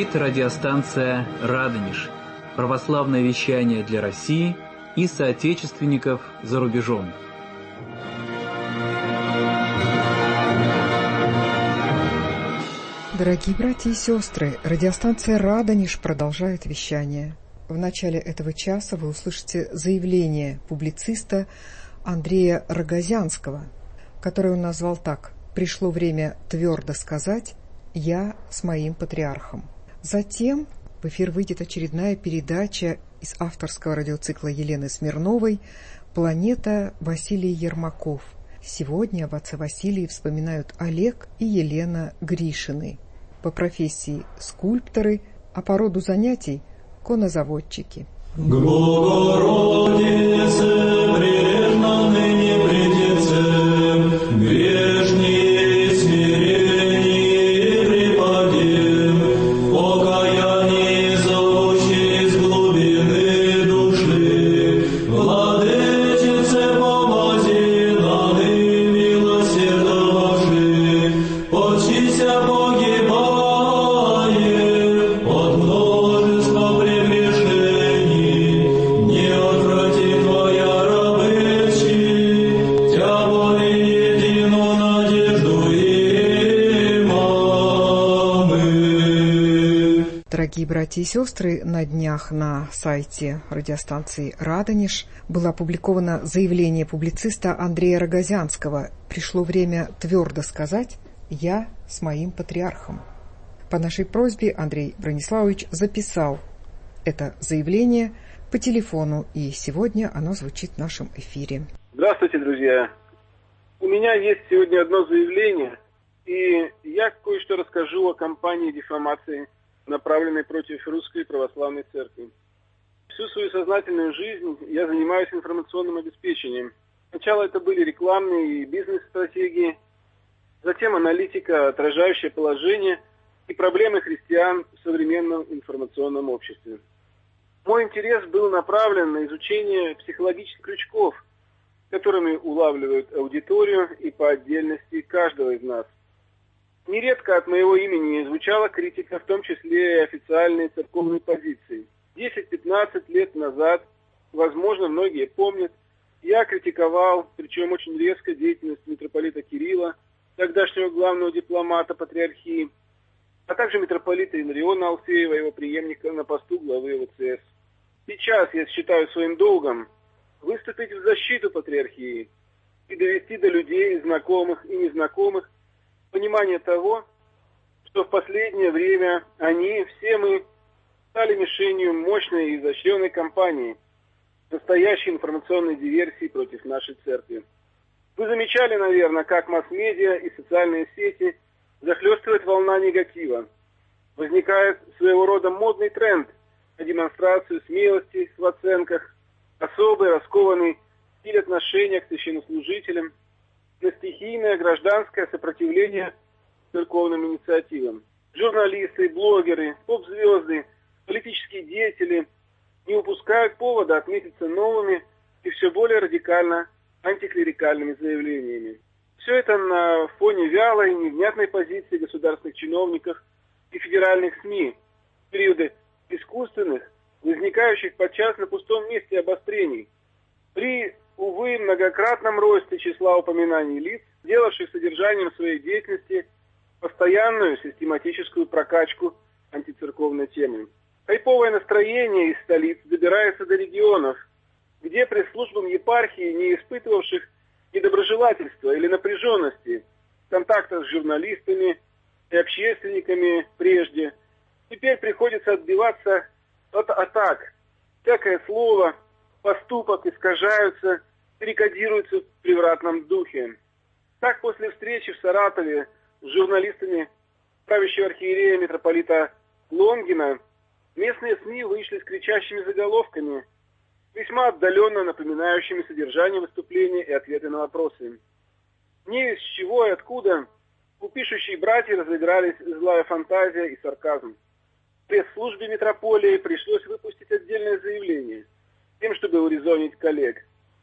говорит радиостанция «Радонеж». Православное вещание для России и соотечественников за рубежом. Дорогие братья и сестры, радиостанция «Радонеж» продолжает вещание. В начале этого часа вы услышите заявление публициста Андрея Рогозянского, которое он назвал так: «Пришло время твердо сказать «Я с моим патриархом». Затем в эфир выйдет очередная передача из авторского радиоцикла Елены Смирновой «Планета» Василий Ермаков. Сегодня об отце Василии вспоминают Олег и Елена Гришины. По профессии скульпторы, а по роду занятий конозаводчики. Богородице, прежно ныне придется, грешней смирении припадем, покаяние зовущее из глубины души. Владычице, помози нам и милосердовавши, очися погибаем от множества прегрешений. Не отврати Твоя рабычи, Тя воли единую надежду имамы. Дорогие братья и сестры, на днях на сайте радиостанции «Радонеж» было опубликовано заявление публициста Андрея Рогозянского. Пришло время твердо сказать «Я с моим патриархом». По нашей просьбе Андрей Брониславович записал это заявление по телефону, и сегодня оно звучит в нашем эфире. Здравствуйте, друзья. У меня есть сегодня одно заявление, и я кое-что расскажу о кампании дефамации, направленной против Русской Православной Церкви. Всю свою сознательную жизнь я занимаюсь информационным обеспечением. Сначала это были рекламные и бизнес-стратегии, затем аналитика, отражающая положение и проблемы христиан в современном информационном обществе. Мой интерес был направлен на изучение психологических крючков, которыми улавливают аудиторию и по отдельности каждого из нас. Нередко от моего имени звучала критика, в том числе и официальной церковной позиции. 10-15 лет назад, возможно, многие помнят, я критиковал, причем очень резко, деятельность митрополита Кирилла, тогдашнего главного дипломата патриархии, а также митрополита Илариона Алфеева, его преемника на посту главы ОВЦС. Сейчас я считаю своим долгом выступить в защиту патриархии и довести до людей, знакомых и незнакомых, понимание того, что в последнее время они, все мы, стали мишенью мощной и изощренной кампании, настоящей информационной диверсии против нашей церкви. Вы замечали, наверное, как масс-медиа и социальные сети захлестывает волна негатива. Возникает своего рода модный тренд на демонстрацию смелости в оценках, особый раскованный стиль отношения к священнослужителям, на стихийное гражданское сопротивление церковным инициативам. Журналисты, блогеры, поп-звезды, политические деятели не упускают повода отметиться новыми и все более радикально антиклерикальными заявлениями. Все это на фоне вялой и невнятной позиции государственных чиновников и федеральных СМИ в периоды искусственных, возникающих подчас на пустом месте обострений. При, увы, многократном росте числа упоминаний лиц, делавших содержанием своей деятельности постоянную систематическую прокачку антицерковной темы. Хайповое настроение из столиц добирается до регионов, где пресс-службам епархии, не испытывавших недоброжелательства или напряженности в контактах с журналистами и общественниками прежде, теперь приходится отбиваться от атак. Всякое слово, поступок искажаются, перекодируются в превратном духе. Так, после встречи в Саратове с журналистами правящего архиерея митрополита Лонгина, местные СМИ вышли с кричащими заголовками, весьма отдаленно напоминающими содержание выступления и ответы на вопросы. Не из чего и откуда у пишущих братьев разыгрались злая фантазия и сарказм. Пресс-службе митрополии пришлось выпустить отдельное заявление, тем, чтобы урезонить коллег.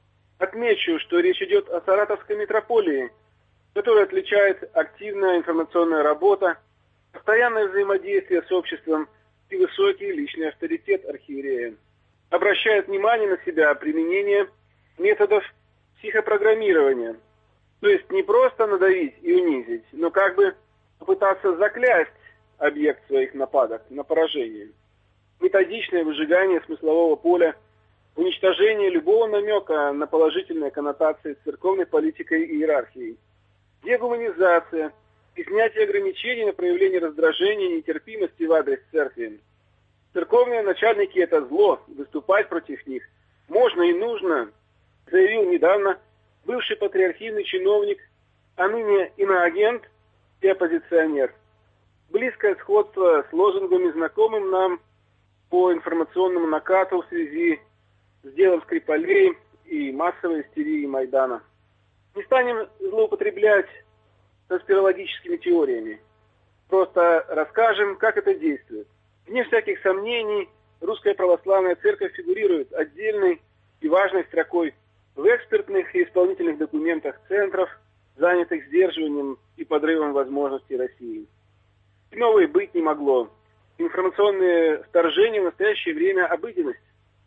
Отмечу, что речь идет о Саратовской митрополии, которую отличает активная информационная работа, постоянное взаимодействие с обществом и высокий личный авторитет архиерея. Обращает внимание на себя применение методов психопрограммирования. То есть не просто надавить и унизить, но как бы попытаться заклясть объект своих нападок на поражение. Методичное выжигание смыслового поля, уничтожение любого намека на положительные коннотации с церковной политикой и иерархией. Дегуманизация и снятие ограничений на проявление раздражения и нетерпимости в адрес церкви. Церковные начальники – это зло, выступать против них можно и нужно, заявил недавно бывший патриархийный чиновник, а ныне иноагент и оппозиционер. Близкое сходство с лозунгами, знакомым нам по информационному накату в связи с делом Скрипалей и массовой истерии Майдана. Не станем злоупотреблять конспирологическими теориями. Просто расскажем, как это действует. Вне всяких сомнений, Русская Православная Церковь фигурирует отдельной и важной строкой в экспертных и исполнительных документах центров, занятых сдерживанием и подрывом возможностей России. Иного и быть не могло. Информационные вторжения в настоящее время – обыденность.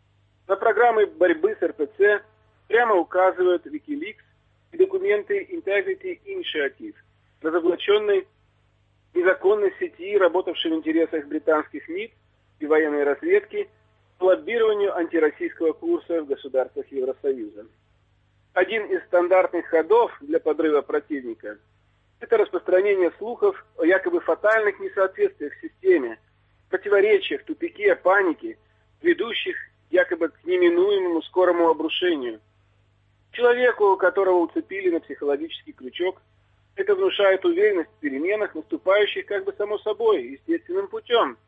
На программы борьбы с РПЦ прямо указывают Wikileaks и документы Integrity Initiative, разоблаченной незаконной сети, работавшей в интересах британских МИД и военной разведки по лоббированию антироссийского курса в государствах Евросоюза. Один из стандартных ходов для подрыва противника – это распространение слухов о якобы фатальных несоответствиях в системе, противоречиях, тупике, панике, ведущих якобы к неминуемому скорому обрушению. Человеку, которого уцепили на психологический крючок, это внушает уверенность в переменах, наступающих как бы само собой, естественным путем.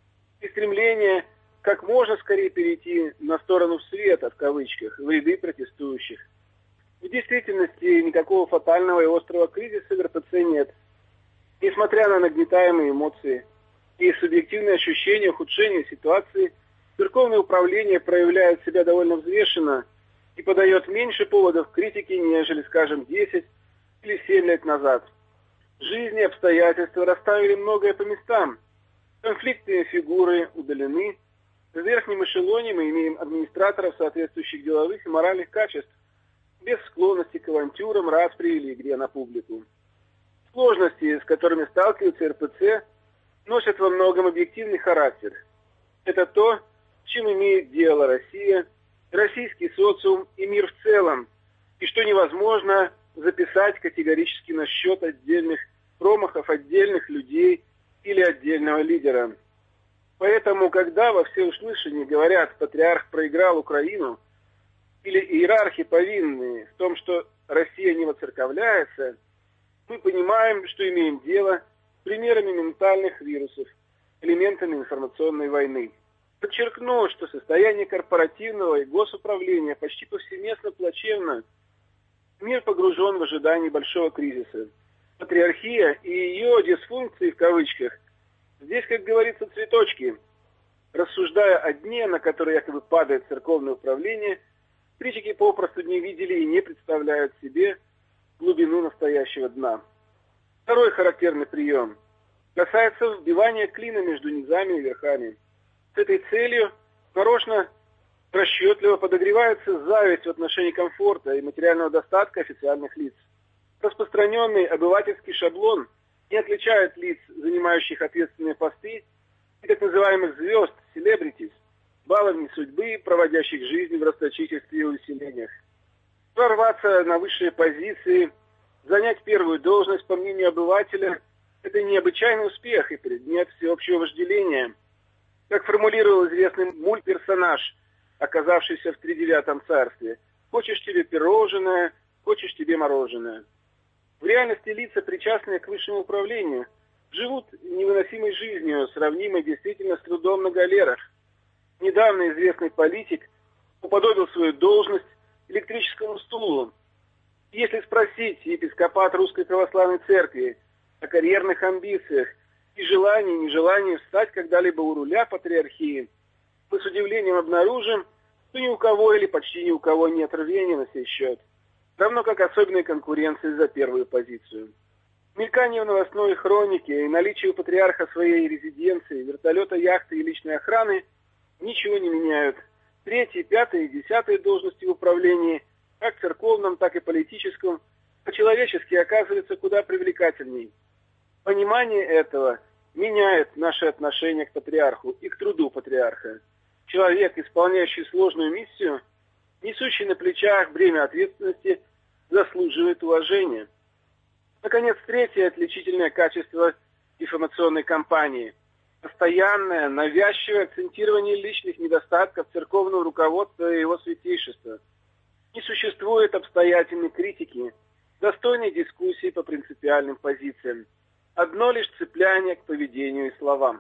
И стремление как можно скорее перейти на сторону света, в кавычках, в ряды протестующих. В действительности никакого фатального и острого кризиса в РПЦ нет. Несмотря на нагнетаемые эмоции и субъективные ощущения ухудшения ситуации, церковное управление проявляет себя довольно взвешенно и подает меньше поводов к критике, нежели, скажем, 10 или 7 лет назад. Жизнь и обстоятельства расставили многое по местам. Конфликтные фигуры удалены. В верхнем эшелоне мы имеем администраторов соответствующих деловых и моральных качеств, без склонности к авантюрам, распри или игре на публику. Сложности, с которыми сталкивается РПЦ, носят во многом объективный характер. Это то, с чем имеет дело Россия, российский социум и мир в целом, и что невозможно записать категорически на счет отдельных промахов отдельных людей или отдельного лидера. Поэтому, когда во всеуслышание говорят «патриарх проиграл Украину» или «иерархи повинны в том, что Россия не воцерковляется», мы понимаем, что имеем дело с примерами ментальных вирусов, элементами информационной войны. Подчеркну, что состояние корпоративного и госуправления почти повсеместно плачевно. Мир погружен в ожидание большого кризиса. Патриархия и ее дисфункции, в кавычках, здесь, как говорится, цветочки. Рассуждая о дне, на который якобы падает церковное управление, критики попросту не видели и не представляют себе глубину настоящего дна. Второй характерный прием касается вбивания клина между низами и верхами. С этой целью нарочно, расчетливо подогревается зависть в отношении комфорта и материального достатка официальных лиц. Распространенный обывательский шаблон не отличает лиц, занимающих ответственные посты, и так называемых звезд, селебритис, баловней судьбы, проводящих жизнь в расточительстве и увеселениях. Прорваться на высшие позиции, занять первую должность, по мнению обывателя, это необычайный успех и предмет всеобщего вожделения. Как формулировал известный мультперсонаж, оказавшийся в тридевятом царстве: «Хочешь тебе пирожное, хочешь тебе мороженое». В реальности лица, причастные к высшему управлению, живут невыносимой жизнью, сравнимой действительно с трудом на галерах. Недавно известный политик уподобил свою должность электрическому стулу. Если спросить епископат Русской Православной Церкви о карьерных амбициях и желании, нежелании встать когда-либо у руля патриархии, мы с удивлением обнаружим, что ни у кого или почти ни у кого нет рвения на сей счет, равно как особенной конкуренции за первую позицию. Мелькание в новостной хронике и наличие у патриарха своей резиденции, вертолета, яхты и личной охраны ничего не меняют. 3-й, 5-й и 10-й должности в управлении, как церковном, так и политическом, по-человечески оказываются куда привлекательней. Понимание этого меняет наше отношение к патриарху и к труду патриарха. Человек, исполняющий сложную миссию, несущий на плечах бремя ответственности, заслуживает уважения. Наконец, 3-е отличительное качество дефамационной кампании – постоянное, навязчивое акцентирование личных недостатков церковного руководства и его святейшества. Не существует обстоятельной критики, достойной дискуссии по принципиальным позициям. Одно лишь цепляние к поведению и словам.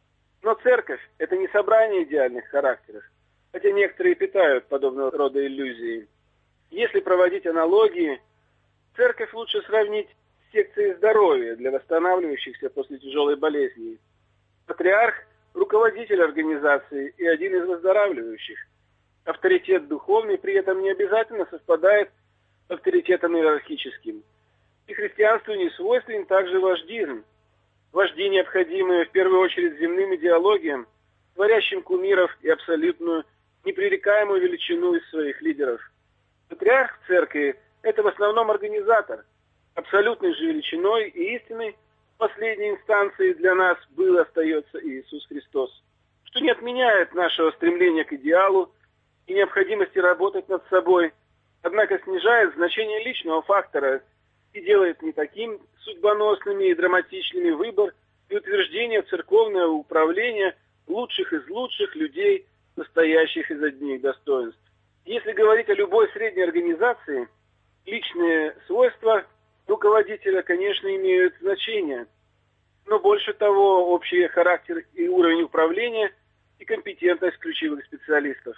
Но церковь – это не собрание идеальных характеров, хотя некоторые питают подобного рода иллюзии. Если проводить аналогии, церковь лучше сравнить с секцией здоровья для восстанавливающихся после тяжелой болезни. Патриарх – руководитель организации и один из выздоравливающих. Авторитет духовный при этом не обязательно совпадает с авторитетом иерархическим. И христианству не свойственен также вождизм. Вожди, необходимые в первую очередь земным идеологиям, творящим кумиров и абсолютную непререкаемую величину из своих лидеров. Патриарх в церкви – это в основном организатор. Абсолютной же величиной и истиной последней инстанции для нас был и остается Иисус Христос, что не отменяет нашего стремления к идеалу и необходимости работать над собой, однако снижает значение личного фактора и делает не таким судьбоносными и драматичными выбор и утверждение церковного управления лучших из лучших людей, состоящих из одних достоинств. Если говорить о любой средней организации, личные свойства руководителя, конечно, имеют значение, но больше того, общий характер и уровень управления и компетентность ключевых специалистов.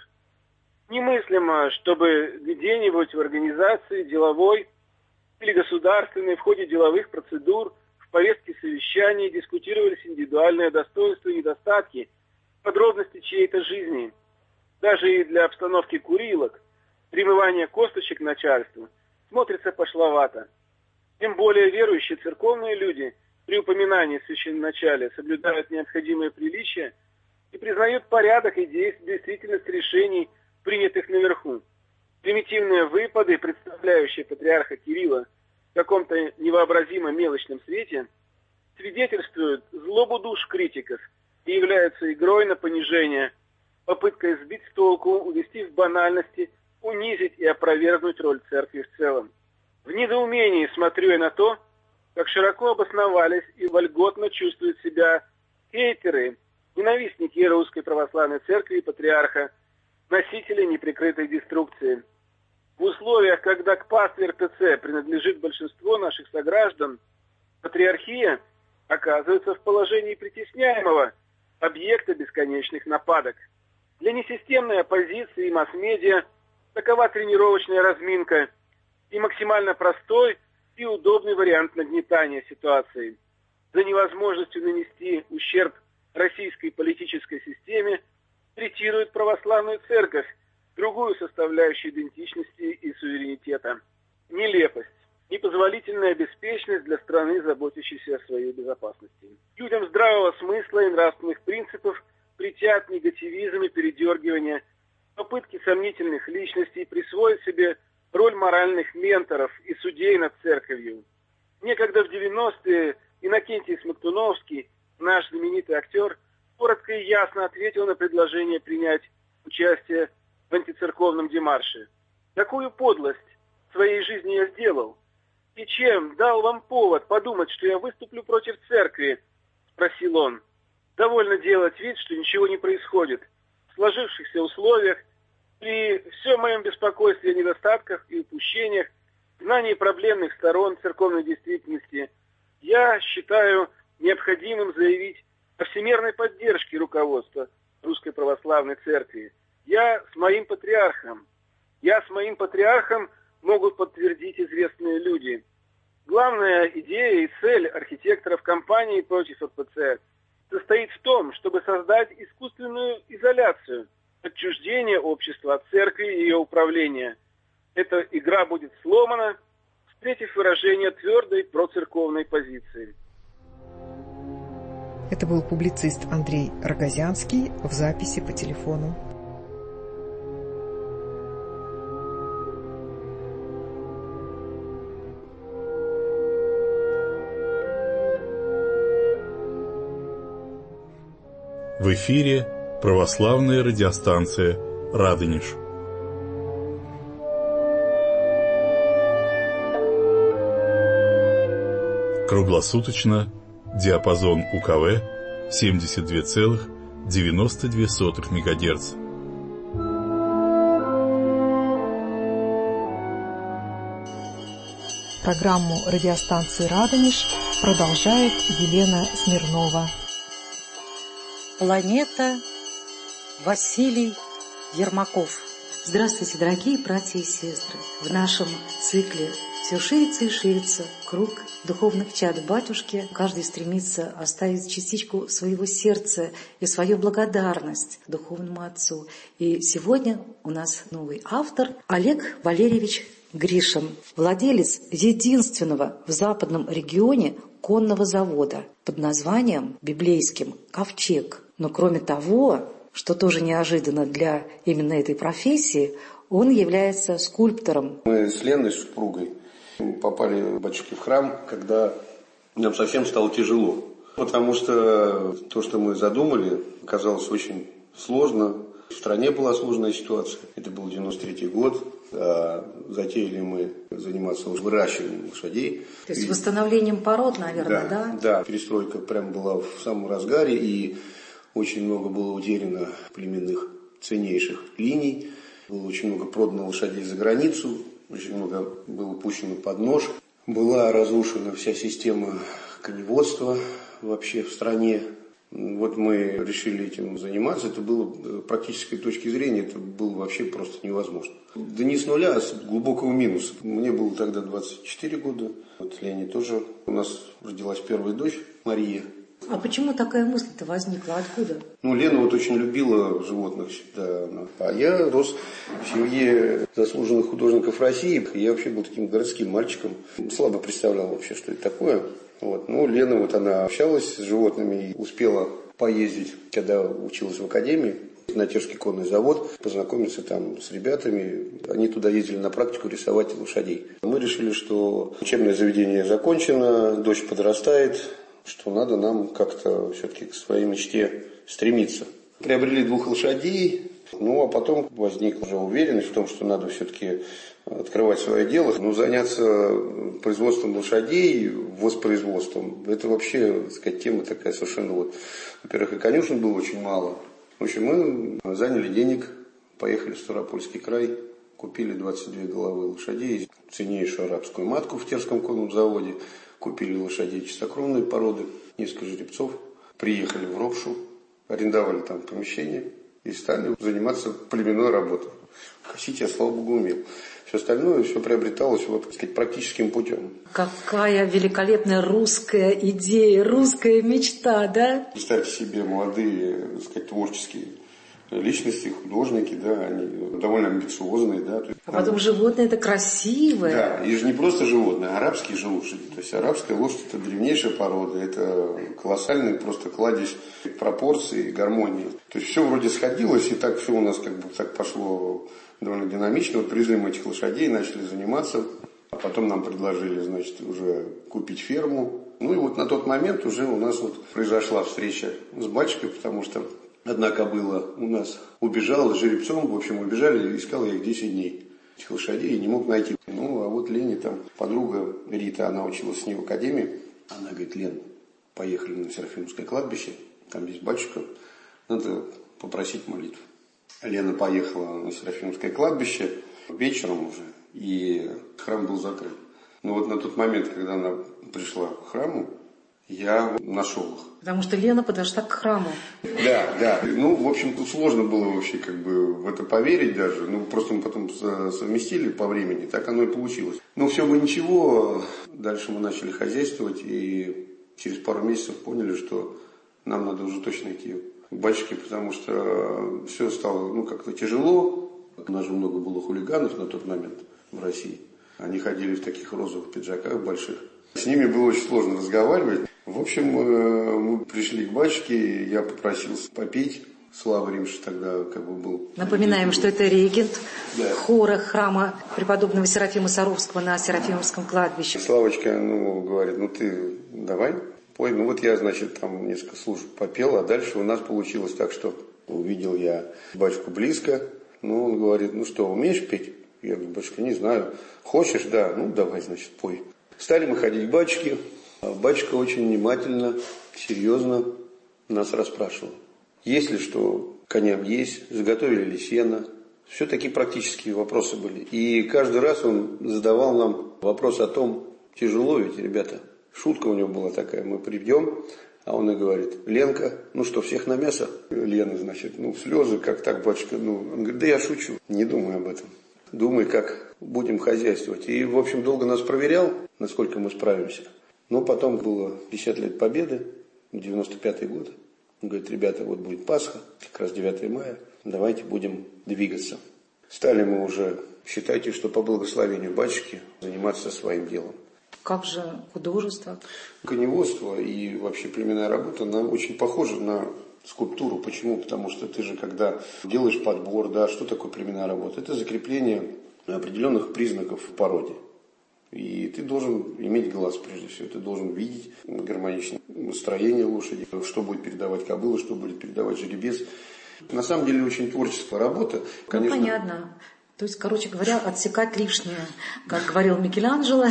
Немыслимо, чтобы где-нибудь в организации деловой или государственной в ходе деловых процедур в повестке совещаний дискутировались индивидуальные достоинства и недостатки, подробности чьей-то жизни. Даже и для обстановки курилок, примывания косточек начальству смотрится пошловато. Тем более верующие церковные люди при упоминании в священноначале соблюдают необходимые приличия и признают порядок и действительность решений, принятых наверху. Примитивные выпады, представляющие патриарха Кирилла в каком-то невообразимо мелочном свете, свидетельствуют злобу душ критиков и являются игрой на понижение, попыткой сбить с толку, увести в банальности, унизить и опровергнуть роль церкви в целом. В недоумении смотрю я на то, как широко обосновались и вольготно чувствуют себя хейтеры, ненавистники Русской Православной Церкви и Патриарха, носители неприкрытой деструкции. В условиях, когда к пастве РПЦ принадлежит большинство наших сограждан, патриархия оказывается в положении притесняемого объекта бесконечных нападок. Для несистемной оппозиции и масс-медиа такова тренировочная разминка и максимально простой и удобный вариант нагнетания ситуации. За невозможностью нанести ущерб российской политической системе третирует православную церковь, другую составляющую идентичности и суверенитета. Нелепость, непозволительная беспечность для страны, заботящейся о своей безопасности. Людям здравого смысла и нравственных принципов претят негативизм и передергивание, попытки сомнительных личностей присвоить себе роль моральных менторов и судей над церковью. Некогда в 90-е Иннокентий Смоктуновский, наш знаменитый актер, коротко и ясно ответил на предложение принять участие в антицерковном демарше. Какую подлость в своей жизни я сделал? И чем дал вам повод подумать, что я выступлю против церкви? Спросил он. Довольно делать вид, что ничего не происходит. В сложившихся условиях, при всем моем беспокойстве о недостатках и упущениях, знании проблемных сторон церковной действительности, я считаю необходимым заявить о всемирной поддержке руководства Русской Православной Церкви. Я с моим патриархом могут подтвердить известные люди. Главная идея и цель архитекторов кампании против РПЦ состоит в том, чтобы создать искусственную изоляцию, отчуждение общества от церкви и ее управления. Эта игра будет сломана, против выражения твердой процерковной позиции. Это был публицист Андрей Рогозянский в записи по телефону. В эфире православная радиостанция «Радонеж». Круглосуточно, диапазон УКВ 72,92 МГц. Программу радиостанции «Радонеж» продолжает Елена Смирнова. Планета. Василий Ермаков. Здравствуйте, дорогие братья и сестры. В нашем цикле все ширится и ширится круг духовных чад батюшки. Каждый стремится оставить частичку своего сердца и свою благодарность духовному отцу. И сегодня у нас новый автор Олег Валерьевич Гришин, владелец единственного в западном регионе конного завода под названием библейским «Ковчег». Но кроме того, что тоже неожиданно для именно этой профессии, он является скульптором. Мы с Леной, с супругой, попали, батюшки, в храм, когда нам совсем стало тяжело. Потому что то, что мы задумали, оказалось очень сложно. В стране была сложная ситуация. Это был 93-й год. Затеяли мы заниматься выращиванием лошадей. То есть восстановлением пород, наверное, да? Да, перестройка прям была в самом разгаре, и очень много было утеряно племенных ценнейших линий. Было очень много продано лошадей за границу, очень много было пущено под нож. Была разрушена вся система коневодства вообще в стране. Вот мы решили этим заниматься. Это было, с практической точки зрения, это было вообще просто невозможно. Да не с нуля, а с глубокого минуса. Мне было тогда 24 года. Вот Лене тоже. У нас родилась первая дочь, Мария. А почему такая мысль-то возникла? Откуда? Лена вот очень любила животных всегда. А я рос в семье заслуженных художников России. Я вообще был таким городским мальчиком. Слабо представлял вообще, что это такое. Лена, она общалась с животными и успела поездить, когда училась в академии, на Терский конный завод, познакомиться там с ребятами. Они туда ездили на практику рисовать лошадей. Мы решили, что учебное заведение закончено, дочь подрастает, что надо нам как-то все-таки к своей мечте стремиться. Приобрели 2 лошадей, а потом возникла уже уверенность в том, что надо все-таки открывать свое дело. заняться производством лошадей, воспроизводством, это вообще, так сказать, тема такая совершенно Во-первых, и конюшен было очень мало. В общем, мы заняли денег, поехали в Ставропольский край, купили 22 головы лошадей, ценнейшую арабскую матку в Терском конном заводе, купили лошадей чистокровной породы, несколько жеребцов, приехали в Ропшу, арендовали там помещение и стали заниматься племенной работой. Косить я, слава богу, умел. Все остальное все приобреталось практическим путем. Какая великолепная русская идея, русская мечта, да? Представьте себе, молодые, творческие личности, художники, они довольно амбициозные, А потом животное это красивое. Да, и же не просто животное, а арабские же лошади. То есть арабская лошадь это древнейшая порода, это колоссальный просто кладезь пропорций, гармонии. То есть все вроде сходилось, и так все у нас так пошло довольно динамично. Привезли мы этих лошадей, начали заниматься, а потом нам предложили, уже купить ферму. На тот момент уже у нас произошла встреча с батюшкой, потому что одна кобыла у нас убежала с жеребцом, убежали, искал я их 10 дней, этих лошадей, и не мог найти. Лене подруга Рита, она училась с ней в академии, она говорит: Лен, поехали на Серафимское кладбище, там есть батюшка, надо попросить молитву. Лена поехала на Серафимское кладбище вечером уже, и храм был закрыт. На тот момент, когда она пришла к храму, я нашел их. Потому что Лена подошла к храму. Да. Тут сложно было вообще в это поверить даже. Просто мы потом совместили по времени, так оно и получилось. Все бы ничего. Дальше мы начали хозяйствовать, и через пару месяцев поняли, что нам надо уже точно идти к батюшке, потому что все стало как-то тяжело. У нас же много было хулиганов на тот момент в России. Они ходили в таких розовых пиджаках больших. С ними было очень сложно разговаривать. В общем, мы пришли к батюшке, я попросил попеть. Слава Римша тогда как бы был. Напоминаем, что это регент хора храма преподобного Серафима Саровского на Серафимовском кладбище. Славочка, говорит, ты давай пой. Вот я, значит, там несколько служб попел, а дальше у нас получилось так, что увидел я батюшку близко. Он говорит, что, умеешь петь? Я говорю, батюшка, не знаю. Хочешь? Да. Давай, значит, пой. Стали мы ходить к батюшке. Батюшка очень внимательно, серьезно нас расспрашивал. Есть ли что коням есть, заготовили ли сено. Все такие практические вопросы были. И каждый раз он задавал нам вопрос о том, тяжело ведь, ребята. Шутка у него была такая, мы придем, а он и говорит, Ленка, что, всех на мясо? Лена, значит, слезы, как так, батюшка? Он говорит, да я шучу, не думай об этом. Думай, как будем хозяйствовать. И, в общем, долго нас проверял, насколько мы справимся. Но потом было 50 лет Победы, 95-й год. Он говорит, ребята, вот будет Пасха, как раз 9 мая, давайте будем двигаться. Стали мы уже, считайте, что по благословению батюшки, заниматься своим делом. Как же художество? Коневодство и вообще племенная работа, она очень похожа на скульптуру. Почему? Потому что ты же, когда делаешь подбор, что такое племенная работа? Это закрепление определенных признаков в породе. И ты должен иметь глаз, прежде всего. Ты должен видеть гармоничное строение лошади, что будет передавать кобыла, что будет передавать жеребец. На самом деле очень творческая работа. Конечно. Понятно. То есть, короче говоря, отсекать лишнее, как говорил Микеланджело.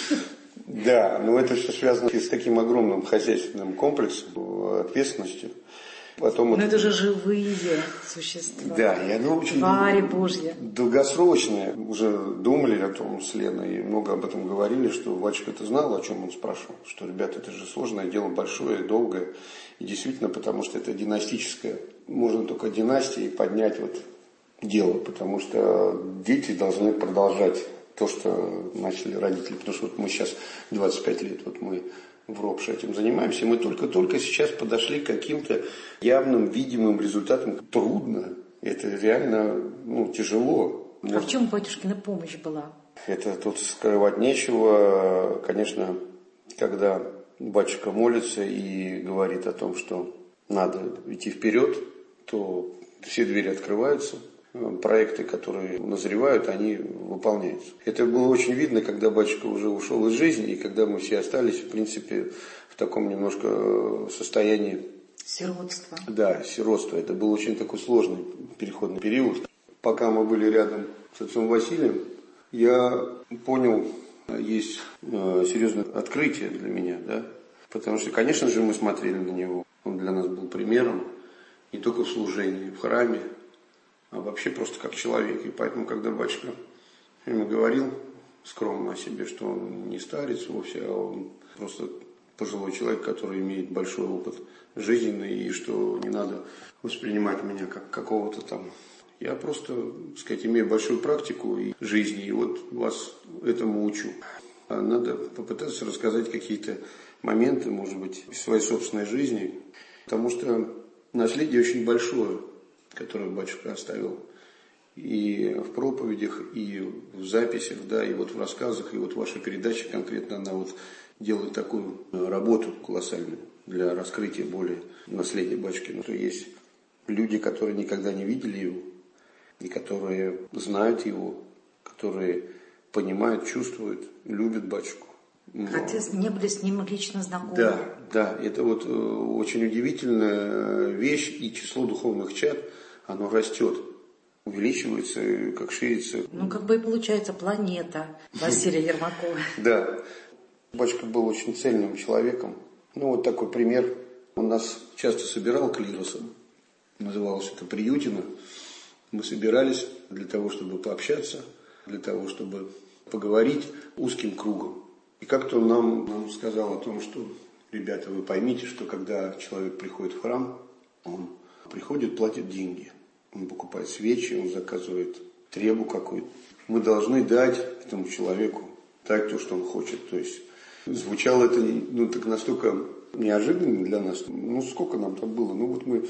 Да, но это все связано с таким огромным хозяйственным комплексом, ответственностью. Потом это же живые существа. Да, и оно очень твари Божьи. Долгосрочное. Уже думали о том с Леной и много об этом говорили, что батюшка-то знал, о чем он спрашивал. Что, ребята, это же сложное дело, большое, долгое. И действительно, потому что это династическое. Можно только династией поднять дело, потому что дети должны продолжать то, что начали родители. Потому что мы сейчас 25 лет, мы в РОПШ этим занимаемся. Мы только сейчас подошли к каким-то явным, видимым результатам. Трудно. Это реально тяжело. А в чем батюшкина помощь была? Это тут скрывать нечего. Конечно, когда батюшка молится и говорит о том, что надо идти вперед, то все двери открываются. Проекты, которые назревают, они выполняются. Это было очень видно, когда батюшка уже ушел из жизни, и когда мы все остались, в принципе, в таком немножко состоянии... Сиротства. Да, сиротства. Это был очень такой сложный переходный период. Пока мы были рядом с отцом Василием, я понял, есть серьезное открытие для меня, Потому что, конечно же, мы смотрели на него. Он для нас был примером не только в служении, в храме, а вообще просто как человек. И поэтому, когда батюшка ему говорил скромно о себе, что он не старец вовсе, а он просто пожилой человек, который имеет большой опыт жизненный, и что не надо воспринимать меня как какого-то там... Я просто, так сказать, имею большую практику и жизни, и вас этому учу. Надо попытаться рассказать какие-то моменты, может быть, из своей собственной жизни, потому что наследие очень большое, которое батюшка оставил и в проповедях, и в записях, и в рассказах, и ваша передача конкретно, она делает такую работу колоссальную для раскрытия более наследия батюшки. Но есть люди, которые никогда не видели его, и которые знают его, которые понимают, чувствуют, любят батюшку. Хотя не были с ним лично знакомы. Да, это очень удивительная вещь, и число духовных чад, оно растет, увеличивается, как ширится. И получается планета Василия Ермакова. Да, батюшка был очень цельным человеком. Такой пример. Он нас часто собирал клиросом, называлось это Приютино. Мы собирались для того, чтобы пообщаться, для того, чтобы поговорить узким кругом. И как-то он нам сказал о том, что, ребята, вы поймите, что когда человек приходит в храм, он приходит, платит деньги. Он покупает свечи, он заказывает требу какую-то. Мы должны дать этому человеку то, что он хочет. То есть звучало это так настолько неожиданно для нас. Сколько нам там было? Мы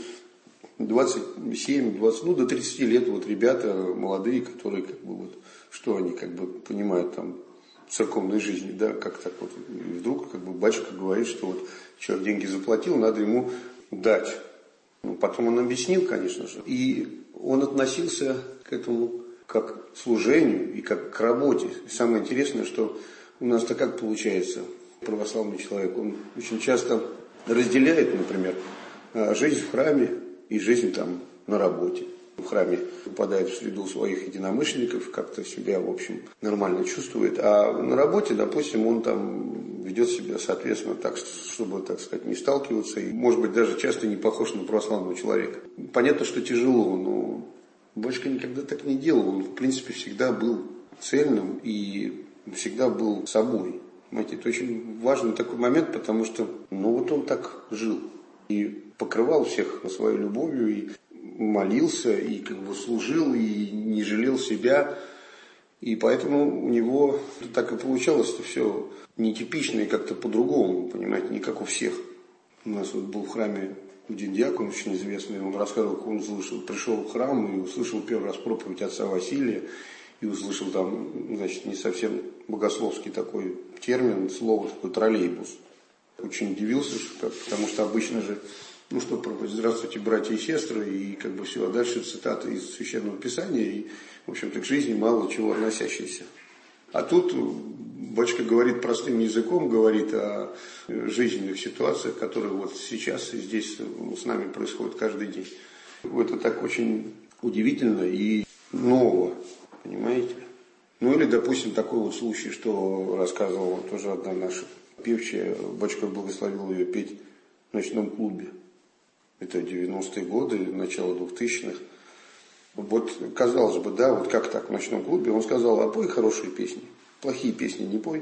27, 20, до 30 лет ребята молодые, которые что они понимают там церковной жизни, да, как так вот. И вдруг как бы батюшка говорит, что вот человек деньги заплатил, надо ему дать. Ну, потом он объяснил, конечно же. И он относился к этому как к служению и как к работе. И самое интересное, что у нас-то как получается, православный человек, он очень часто разделяет, например, жизнь в храме и жизнь там на работе. В храме попадает в среду своих единомышленников, как-то себя, в общем, нормально чувствует. А на работе, допустим, он там ведет себя, соответственно, так, чтобы, так сказать, не сталкиваться. И, может быть, даже часто не похож на православного человека. Понятно, что тяжело, но батюшка никогда так не делал. Он, в принципе, всегда был цельным и всегда был собой. Понимаете, это очень важный такой момент, потому что, ну, вот он так жил. И покрывал всех своей любовью, и молился, и как бы служил, и не жалел себя. И поэтому у него так и получалось, что все нетипично и как-то по-другому, понимаете, не как у всех. У нас вот был в храме один диакон очень известный, он рассказывал, как он пришел в храм и услышал первый раз проповедь отца Василия, и услышал там, значит, не совсем богословский такой термин, слово такое троллейбус. Очень удивился, потому что обычно же, ну что, проповедь, здравствуйте, братья и сестры, и как бы все, а дальше цитаты из Священного Писания, и, в общем-то, к жизни мало чего относящиеся. А тут батюшка говорит простым языком, говорит о жизненных ситуациях, которые вот сейчас и здесь с нами происходят каждый день. Это так очень удивительно и ново, понимаете? Ну или, допустим, такой вот случай, что рассказывала тоже одна наша певчая, батюшка благословил ее петь в ночном клубе. Это 90-е годы, начало 2000-х. Вот, казалось бы, да, вот как так в ночном клубе? Он сказал, а пой хорошие песни, плохие песни не пой.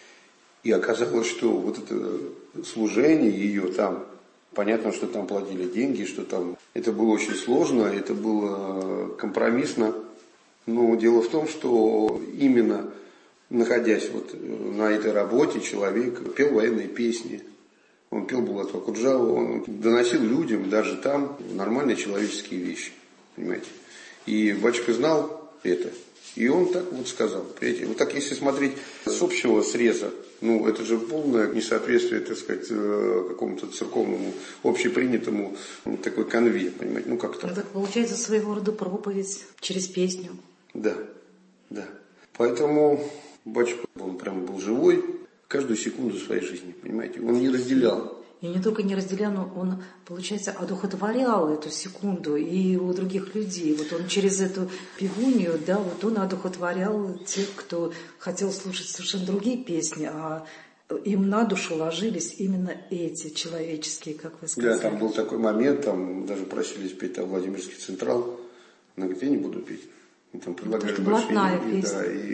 И оказалось, что вот это служение ее там, понятно, что там платили деньги, что там, это было очень сложно, это было компромиссно. Но дело в том, что именно находясь вот на этой работе, человек пел военные песни. Он пел Булат Акуджаву, он доносил людям даже там нормальные человеческие вещи, понимаете. И батюшка знал это, и он так вот сказал, понимаете. Вот так если смотреть с общего среза, ну это же полное несоответствие, так сказать, какому-то церковному, общепринятому такой канве, понимаете, ну как так. Ну так получается своего рода проповедь через песню. Да, да. Поэтому батюшка, он прям был живой каждую секунду своей жизни, понимаете, он не разделял. И не только не разделял, но он, получается, одухотворял эту секунду и у других людей. Вот он через эту певунью, да, вот он одухотворял тех, кто хотел слушать совершенно другие песни, а им на душу ложились именно эти человеческие, как вы сказали. Да, там был такой момент, там даже просили спеть там Владимирский Централ, она говорит, я не буду петь. И там предлагали блатная большие, песня. Да, и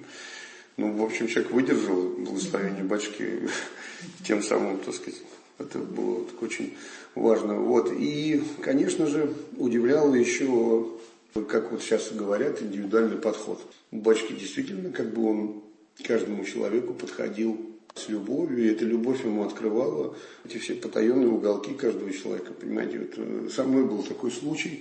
в общем, человек выдержал благословение батюшки, тем самым, так сказать, это было так очень важно. Вот. И, конечно же, удивляло еще, как вот сейчас говорят, индивидуальный подход. У батюшки действительно, как бы он каждому человеку подходил с любовью, и эта любовь ему открывала эти все потаенные уголки каждого человека. Понимаете, вот со мной был такой случай.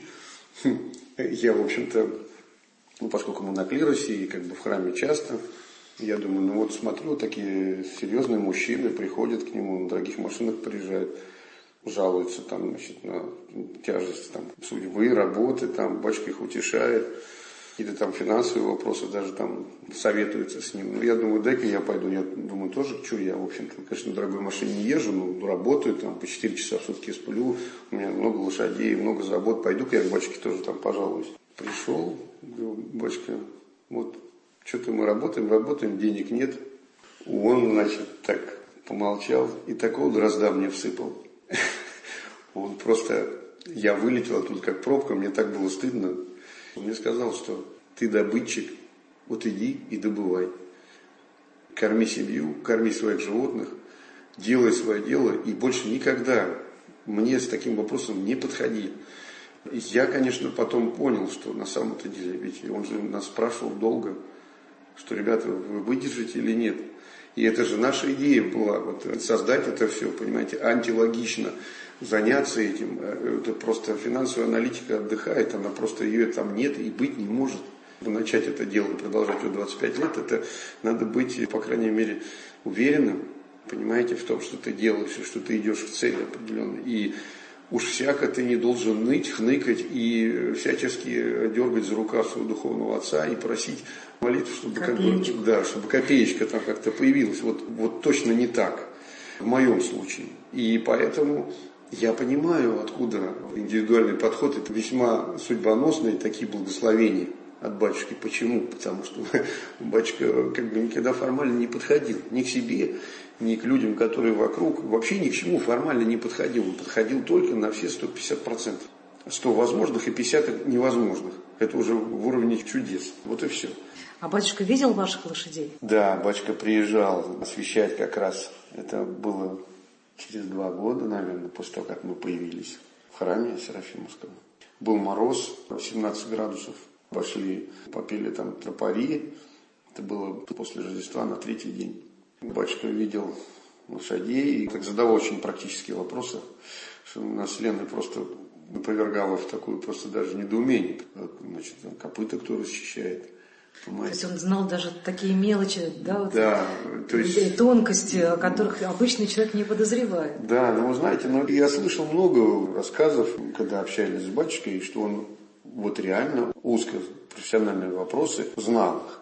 Я, в общем-то, поскольку мы на клиросе и как бы в храме часто, я думаю, ну вот смотрю, такие серьезные мужчины приходят к нему, на дорогих машинах приезжают, жалуются там, значит, на тяжесть там, судьбы, работы, там, батюшка их утешает, какие-то там финансовые вопросы даже там советуются с ним. Ну, я думаю, дай-ка я пойду, я думаю, тоже, что я, в общем-то, конечно, на дорогой машине не езжу, но работаю, там, по 4 часа в сутки сплю, у меня много лошадей, много забот, пойду-ка я к батюшке тоже там пожалуюсь. Пришел, говорю, батюшка, вот, что-то мы работаем, денег нет. Он, значит, так помолчал и такого дрозда мне всыпал. Он просто, я вылетел оттуда как пробка, мне так было стыдно. Он мне сказал, что ты добытчик, вот иди и добывай. Корми семью, корми своих животных, делай свое дело и больше никогда мне с таким вопросом не подходи. Я, конечно, потом понял, что на самом-то деле, ведь он же нас спрашивал долго, что, ребята, вы выдержите или нет. И это же наша идея была, вот, создать это все, понимаете, антилогично, заняться этим. Это просто финансовая аналитика отдыхает, она просто ее там нет и быть не может. начать это дело и продолжать его 25 лет, это надо быть, по крайней мере, уверенным, понимаете, в том, что ты делаешь, и что ты идешь к цели определенной. И уж всяко ты не должен ныть, хныкать и всячески дергать за рукав своего духовного отца и просить молитву, чтобы, чтобы копеечка там как-то появилась. Вот точно не так в моем случае. И поэтому я понимаю, откуда индивидуальный подход. Это весьма судьбоносные такие благословения от батюшки. Почему? Потому что батюшка никогда формально не подходил ни к себе, ни к людям, которые вокруг. Вообще ни к чему формально не подходил. Он подходил только на все 150%. 100 возможных и 50 невозможных. Это уже в уровне чудес. Вот и все. А батюшка видел ваших лошадей? Да, батюшка приезжал освещать как раз. Это было через 2 года, наверное, после того, как мы появились в храме Серафимовском. Был мороз, 17 градусов. Пошли, попели там тропари. Это было после Рождества на 3-й день. Батюшка видел лошадей и так задавал очень практические вопросы, что нас с Леной просто повергало в такую просто даже недоумение. Значит, копыта кто расчищает. Понимаете? То есть он знал даже такие мелочи, да? Вот да, то есть тонкости, о которых обычный человек не подозревает. Да, вы знаете, я слышал много рассказов, когда общались с батюшкой, что он реально узкопрофессиональные вопросы знал их.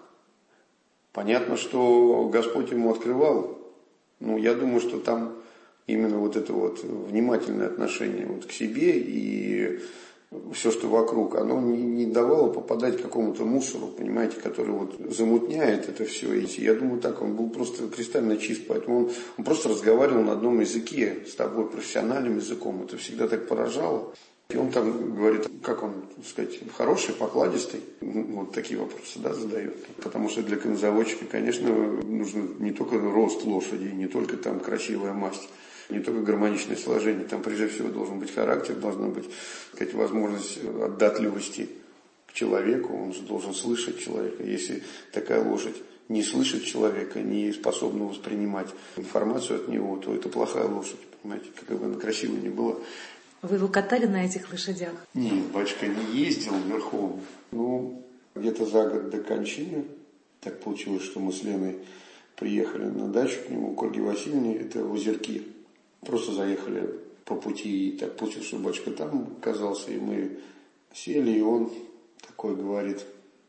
Понятно, что Господь ему открывал, но я думаю, что там именно это внимательное отношение к себе и все, что вокруг, оно не давало попадать к какому-то мусору, понимаете, который замутняет это все. И я думаю, так, он был просто кристально чист, поэтому он просто разговаривал на одном языке с тобой, профессиональным языком. Это всегда так поражало. И он там говорит, как он, так сказать, хороший, покладистый, такие вопросы, задает. Потому что для конезаводчика, конечно, нужно не только рост лошади, не только там красивая масть, не только гармоничное сложение, там прежде всего должен быть характер, должна быть, так сказать, возможность отдатливости к человеку, он же должен слышать человека. Если такая лошадь не слышит человека, не способна воспринимать информацию от него, то это плохая лошадь, понимаете, как бы она красивой не была. Вы его катали на этих лошадях? Нет, батюшка не ездил верхом. Где-то за год до кончины так получилось, что мы с Леной приехали на дачу к нему, к Ольге Васильевне, это в Озерки. Просто заехали по пути, и так получилось, что батюшка там оказался, и мы сели, и он такой говорит,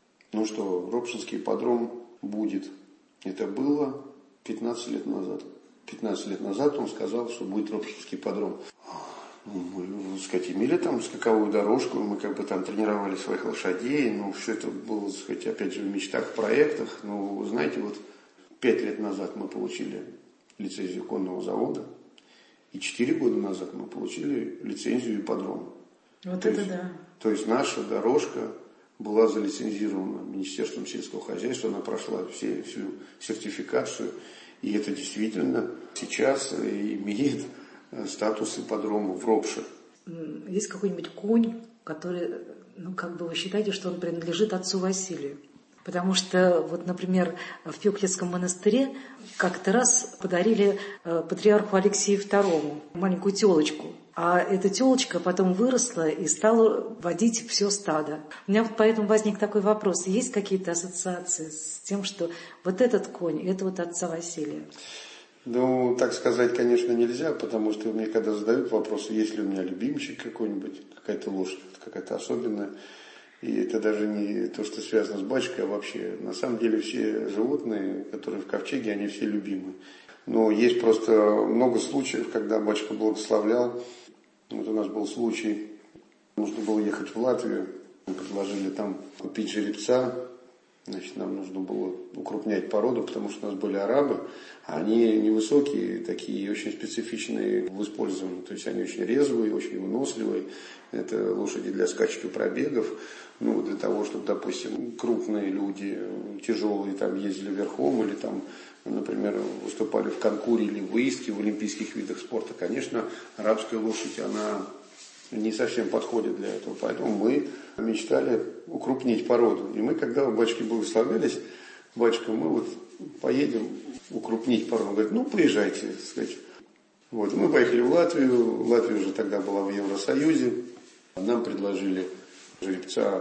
что Ропшинский ипподром будет. Это было 15 лет назад. 15 лет назад он сказал, что будет Ропшинский ипподром. Мы, так сказать, имели там скаковую дорожку, мы там тренировали своих лошадей, все это было, так сказать, опять же в мечтах, в проектах. Вы знаете, 5 лет назад мы получили лицензию конного завода, и 4 года назад мы получили лицензию ипподрома. То есть наша дорожка была залицензирована Министерством сельского хозяйства, она прошла всю сертификацию, и это действительно сейчас имеет статус ипподрома в Ропше. Есть какой-нибудь конь, который, вы считаете, что он принадлежит отцу Василию? Потому что, например, в Пёклицком монастыре как-то раз подарили патриарху Алексею II маленькую телочку. А эта телочка потом выросла и стала водить все стадо. У меня поэтому возник такой вопрос. Есть какие-то ассоциации с тем, что этот конь, это отца Василия? Так сказать, конечно, нельзя, потому что мне когда задают вопрос, есть ли у меня любимчик какой-нибудь, какая-то лошадь, какая-то особенная, и это даже не то, что связано с батюшкой, а вообще, на самом деле, все животные, которые в ковчеге, они все любимы. Но есть просто много случаев, когда батюшка благословлял. У нас был случай, нужно было ехать в Латвию, мы предложили там купить жеребца. Нам нужно было укрупнять породу, потому что у нас были арабы, а они невысокие, такие очень специфичные в использовании. То есть они очень резвые, очень выносливые. Это лошади для скачек и пробегов. Для того, чтобы, допустим, крупные люди, тяжелые, ездили верхом или например, выступали в конкуре или в выездке в олимпийских видах спорта. Конечно, арабская лошадь, она не совсем подходит для этого. Поэтому мы мечтали укрупнить породу. И мы, когда у батюшки благословлялись, батюшка, мы поедем укрупнить породу. Он говорит, поезжайте, так сказать. Мы поехали в Латвию. Латвия уже тогда была в Евросоюзе. Нам предложили жеребца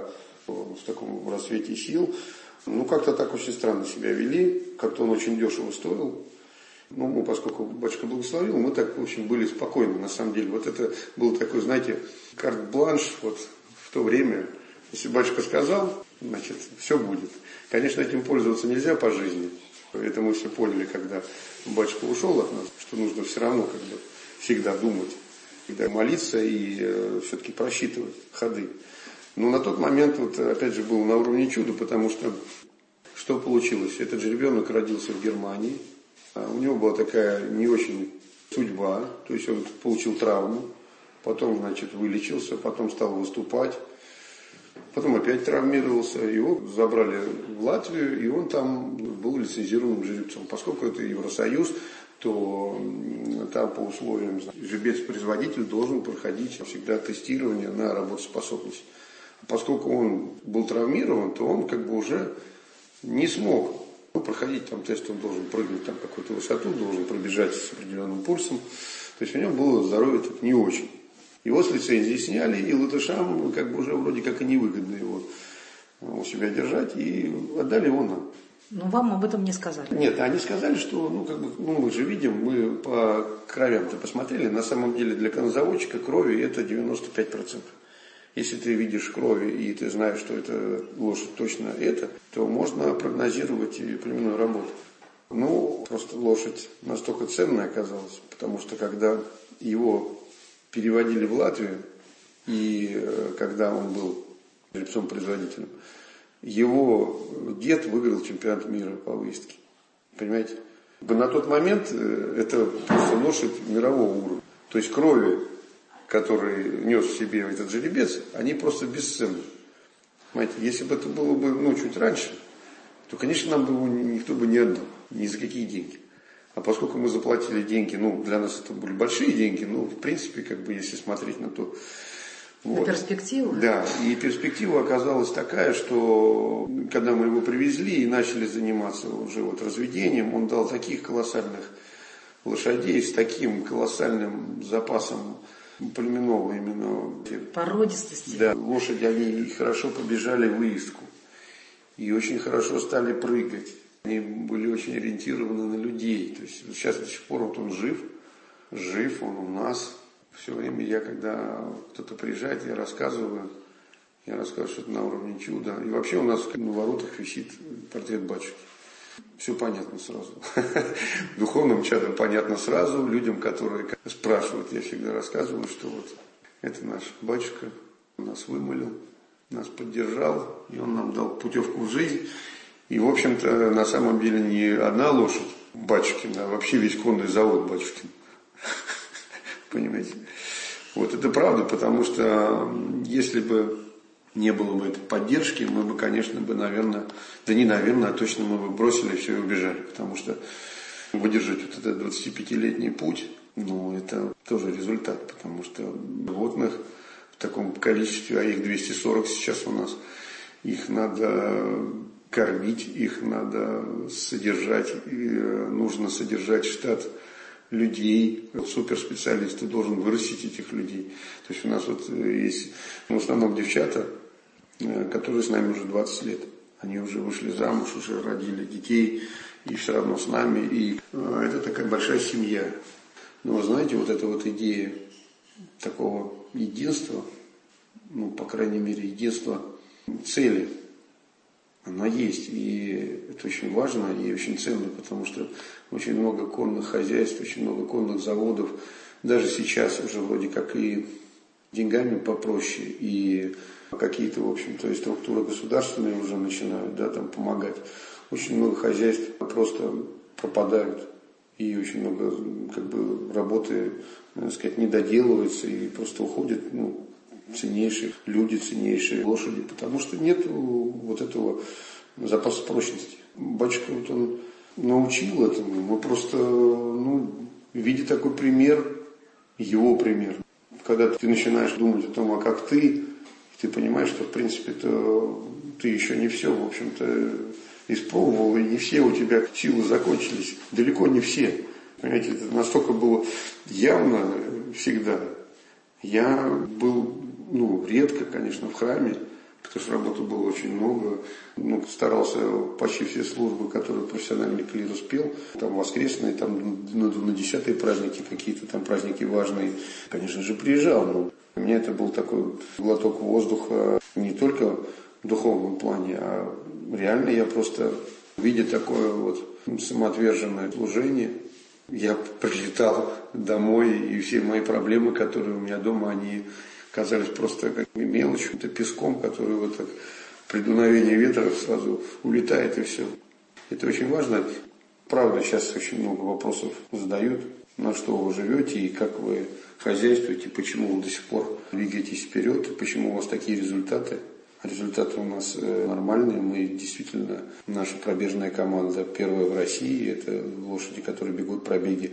в таком расцвете сил. Как-то так очень странно себя вели, как-то он очень дешево стоил. Поскольку батюшка благословил, мы так, в общем, были спокойны, на самом деле. Вот это был такой, знаете, карт-бланш в то время. Если батюшка сказал, значит, все будет. Конечно, этим пользоваться нельзя по жизни. Это мы все поняли, когда батюшка ушел от нас, что нужно все равно всегда думать, всегда молиться и все-таки просчитывать ходы. Но на тот момент, опять же, был на уровне чуда, потому что получилось? Этот же ребенок родился в Германии. У него была такая не очень судьба, то есть он получил травму, потом, вылечился, потом стал выступать, потом опять травмировался, его забрали в Латвию, и он там был лицензированным жеребцом. Поскольку это Евросоюз, то там по условиям жеребец-производитель должен проходить всегда тестирование на работоспособность. Поскольку он был травмирован, то он уже не смог проходить там тест, он должен прыгнуть там какую-то высоту, должен пробежать с определенным пульсом. То есть у него было здоровье так не очень. Его с лицензии сняли, и латышам уже вроде как и невыгодно его у себя держать, и отдали его нам. Но вам об этом не сказали? Нет, они сказали, что мы же видим, мы по кровям-то посмотрели, на самом деле для коннозаводчика крови это 95%. Если ты видишь крови и ты знаешь, что это лошадь точно это, то можно прогнозировать и племенную работу. Просто лошадь настолько ценная оказалась, потому что когда его переводили в Латвию, и когда он был жеребцом-производителем, его дед выиграл чемпионат мира по выездке. Понимаете? На тот момент это просто лошадь мирового уровня. То есть крови, который нес в себе этот жеребец, они просто бесценны. Понимаете, если бы это было бы чуть раньше, то, конечно, нам бы его никто бы не отдал, ни за какие деньги. А поскольку мы заплатили деньги, для нас это были большие деньги, в принципе, если смотреть на то... На перспективу? Да, и перспектива оказалась такая, что когда мы его привезли и начали заниматься уже разведением, он дал таких колоссальных лошадей с таким колоссальным запасом племенного именно породистости. Да, лошади, они хорошо побежали в выездку и очень хорошо стали прыгать. Они были очень ориентированы на людей. То есть сейчас до сих пор он жив, он у нас. Все время когда кто-то приезжает, я рассказываю, что это на уровне чуда. И вообще у нас на воротах висит портрет батюшки. Все понятно сразу. Духовным чадам понятно сразу. Людям, которые спрашивают, я всегда рассказываю, что это наш батюшка, он нас вымолил, нас поддержал, и он нам дал путевку в жизнь. И, в общем-то, на самом деле не одна лошадь батюшкина, а вообще весь конный завод батюшкин. Понимаете? Это правда, потому что если бы не было бы этой поддержки, мы бы, конечно, точно мы бы бросили все и убежали. Потому что выдержать этот 25-летний путь, это тоже результат. Потому что животных в таком количестве, а их 240 сейчас у нас, их надо кормить, их надо содержать, и нужно содержать штат людей, суперспециалисты, должен вырастить этих людей. То есть у нас есть в основном девчата, которые с нами уже 20 лет. Они уже вышли замуж, уже родили детей, и все равно с нами. И это такая большая семья. Но вы знаете, эта идея такого единства, по крайней мере, единства цели, она есть. И это очень важно и очень ценно, потому что очень много конных хозяйств, очень много конных заводов. Даже сейчас уже вроде как и деньгами попроще, и какие-то, в общем-то, и структуры государственные уже начинают, там помогать. Очень много хозяйств просто пропадают, и очень много, работы, не доделывается, и просто уходят, ценнейшие люди, ценнейшие лошади, потому что нет этого запаса прочности. Батюшка он научил этому, мы просто, видя такой пример, его пример, когда ты начинаешь думать о том, а как ты понимаешь, что в принципе ты еще не все, в общем-то, испробовал, и не все у тебя силы закончились, далеко не все. Понимаете, это настолько было явно всегда. Я был, редко, конечно, в храме, потому что работы было очень много. Старался почти все службы, которые профессиональный клирус пел, там воскресные, там на 10-е праздники, какие-то там праздники важные, конечно же, приезжал. Но у меня это был такой глоток воздуха не только в духовном плане, а реально я просто, видя такое вот самоотверженное служение, я прилетал домой, и все мои проблемы, которые у меня дома, они казались просто как мелочью, это песком, который вот так при дуновении ветра сразу улетает, и все. Это очень важно. Правда, сейчас очень много вопросов задают, на что вы живете и как вы хозяйствуете, почему вы до сих пор двигаетесь вперед, почему у вас такие результаты. Результаты у нас нормальные. Мы действительно, наша пробежная команда первая в России. Это лошади, которые бегут пробеги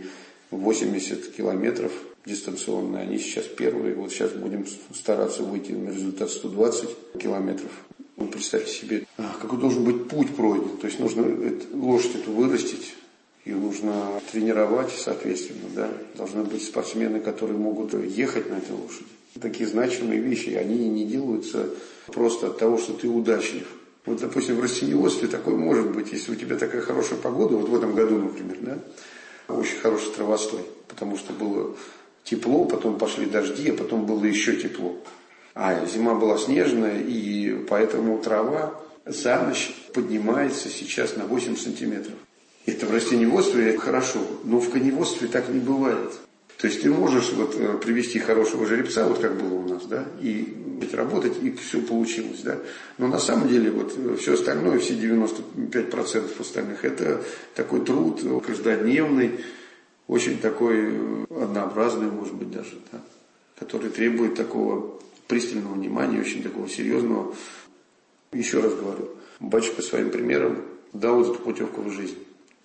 80 километров дистанционные. Они сейчас первые. Вот сейчас будем стараться выйти на результат 120 километров. Представьте себе, какой должен быть путь пройден. То есть нужно лошадь эту вырастить. Ее нужно тренировать, соответственно. Да? Должны быть спортсмены, которые могут ехать на этой лошади. Такие значимые вещи, они не делаются просто от того, что ты удачлив. Вот, допустим, в растениеводстве такое может быть, если у тебя такая хорошая погода, вот в этом году, например, да, очень хороший травостой, потому что было тепло, потом пошли дожди, а потом было еще тепло. А зима была снежная, и поэтому трава за ночь поднимается сейчас на 8 сантиметров. Это в растениеводстве хорошо, но в коневодстве так не бывает. То есть ты можешь привести хорошего жеребца, вот как было у нас, да, и работать, и все получилось, да. Но на самом деле все остальное, все 95% остальных, это такой труд каждодневный, очень такой однообразный, может быть, даже, да, который требует такого пристального внимания, очень такого серьезного. Еще раз говорю, батюшка своим примером дал эту путевку в жизнь.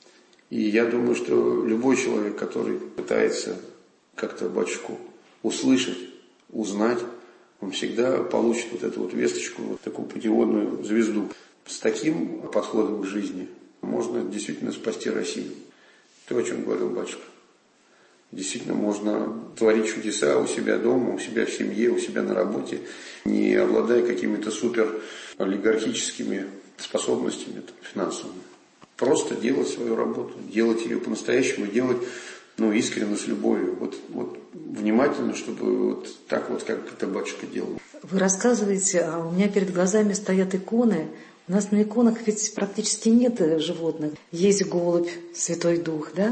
И я думаю, что любой человек, который пытается как-то батюшку услышать, узнать, он всегда получит вот эту вот весточку, вот такую путеводную звезду. С таким подходом к жизни можно действительно спасти Россию. То, о чем говорил батюшка. Действительно можно творить чудеса у себя дома, у себя в семье, у себя на работе, не обладая какими-то супер олигархическими способностями финансовыми. Просто делать свою работу, делать ее по-настоящему, делать искренне, с любовью, вот внимательно, чтобы вот так вот, как это батюшка делал. Вы рассказываете, а у меня перед глазами стоят иконы. У нас на иконах ведь практически нет животных. Есть голубь, Святой Дух, да?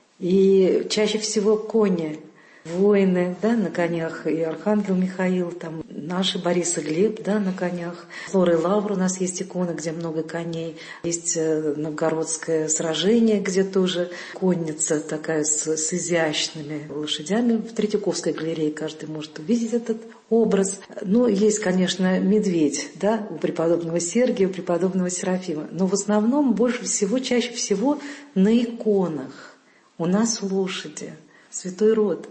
И чаще всего кони, воины, да, на конях, и Архангел Михаил, там наши Борис и Глеб, да, на конях. Флора и Лавра, у нас есть иконы, где много коней. Есть новгородское сражение, где тоже конница такая с изящными лошадями. В Третьяковской галерее каждый может увидеть этот образ. Есть, конечно, медведь, да, у преподобного Сергия, у преподобного Серафима. Но в основном больше всего, чаще всего на иконах у нас лошади, святой род.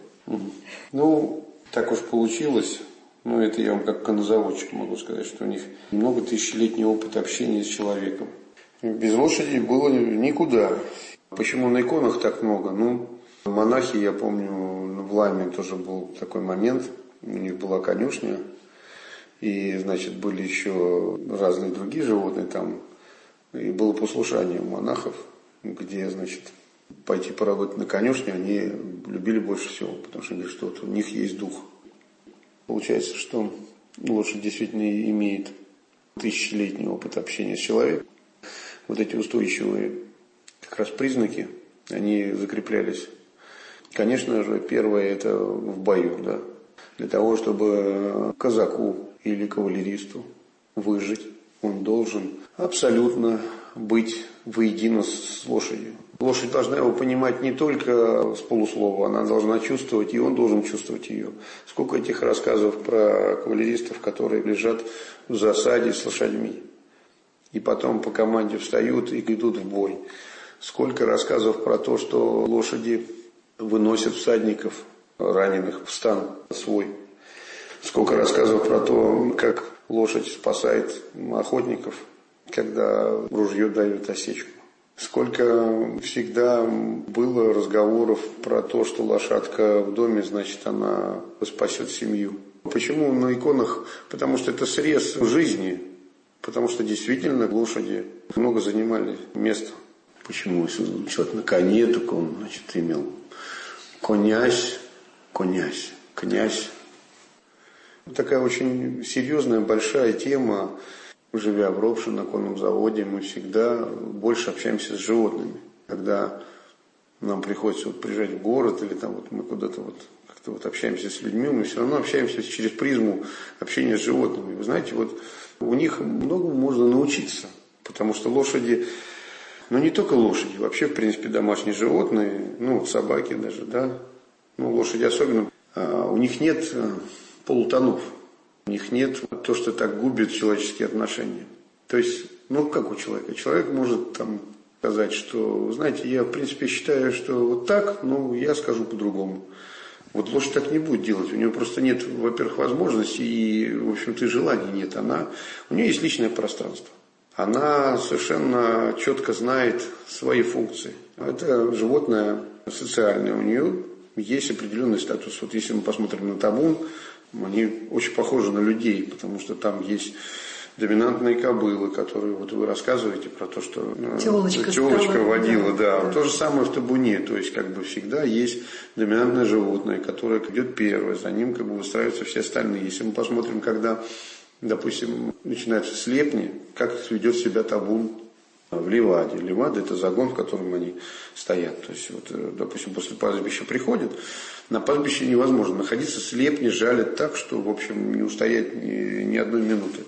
Так уж получилось. Это я вам как коннозаводчик могу сказать, что у них много тысячелетний опыт общения с человеком. Без лошади было никуда. Почему на иконах так много? Монахи, я помню, в Ламе тоже был такой момент. У них была конюшня. И, были еще разные другие животные там. И было послушание у монахов, где, пойти поработать на конюшне они любили больше всего, потому что говорят, что вот у них есть дух. Получается, что лошадь действительно имеет тысячелетний опыт общения с человеком. Вот эти устойчивые как раз признаки, они закреплялись. Конечно же, первое это в бою, да. Для того, чтобы казаку или кавалеристу выжить, он должен абсолютно быть воедино с лошадью. Лошадь должна его понимать не только с полуслова, она должна чувствовать, и он должен чувствовать ее. Сколько этих рассказов про кавалеристов, которые лежат в засаде с лошадьми, и потом по команде встают и идут в бой. Сколько рассказов про то, что лошади выносят всадников, раненых, в стан свой. Сколько рассказов про то, как лошадь спасает охотников, когда ружье дает осечку. Сколько всегда было разговоров про то, что лошадка в доме, значит, она спасет семью. Почему на иконах? Потому что это срез жизни. Потому что действительно лошади много занимали места. Почему? Если человек на коне, только он, значит, имел князь. Такая очень серьезная, большая тема. Живя в Ропше на конном заводе, мы всегда больше общаемся с животными. Когда нам приходится приезжать в город или там мы куда-то как-то общаемся с людьми, мы все равно общаемся через призму общения с животными. Вы знаете, у них многому можно научиться, потому что лошади, не только лошади, вообще, в принципе, домашние животные, собаки даже, да, лошади особенно, у них нет полутонов, у них нет то, что так губит человеческие отношения. То есть, как у человека? Человек может сказать, что, знаете, я, в принципе, считаю, что вот так, я скажу по-другому. Лошадь так не будет делать, у нее просто нет, во-первых, возможности и, в общем-то, и желаний нет. У нее есть личное пространство. Она совершенно четко знает свои функции. Это животное социальное, у нее есть определенный статус. Если мы посмотрим на табун, они очень похожи на людей, потому что там есть доминантные кобылы, которые вы рассказываете про то, что тёлочка водила, да. То же самое в табуне, то есть всегда есть доминантное животное, которое идет первое, за ним выстраиваются все остальные. Если мы посмотрим, когда, допустим, начинаются слепни, как ведет себя табун в ливаде. Ливада — это загон, в котором они стоят. То есть, допустим, после пастбища приходят, на пастбище невозможно находиться, слепни жалят так, что, в общем, не устоять ни одной минуты.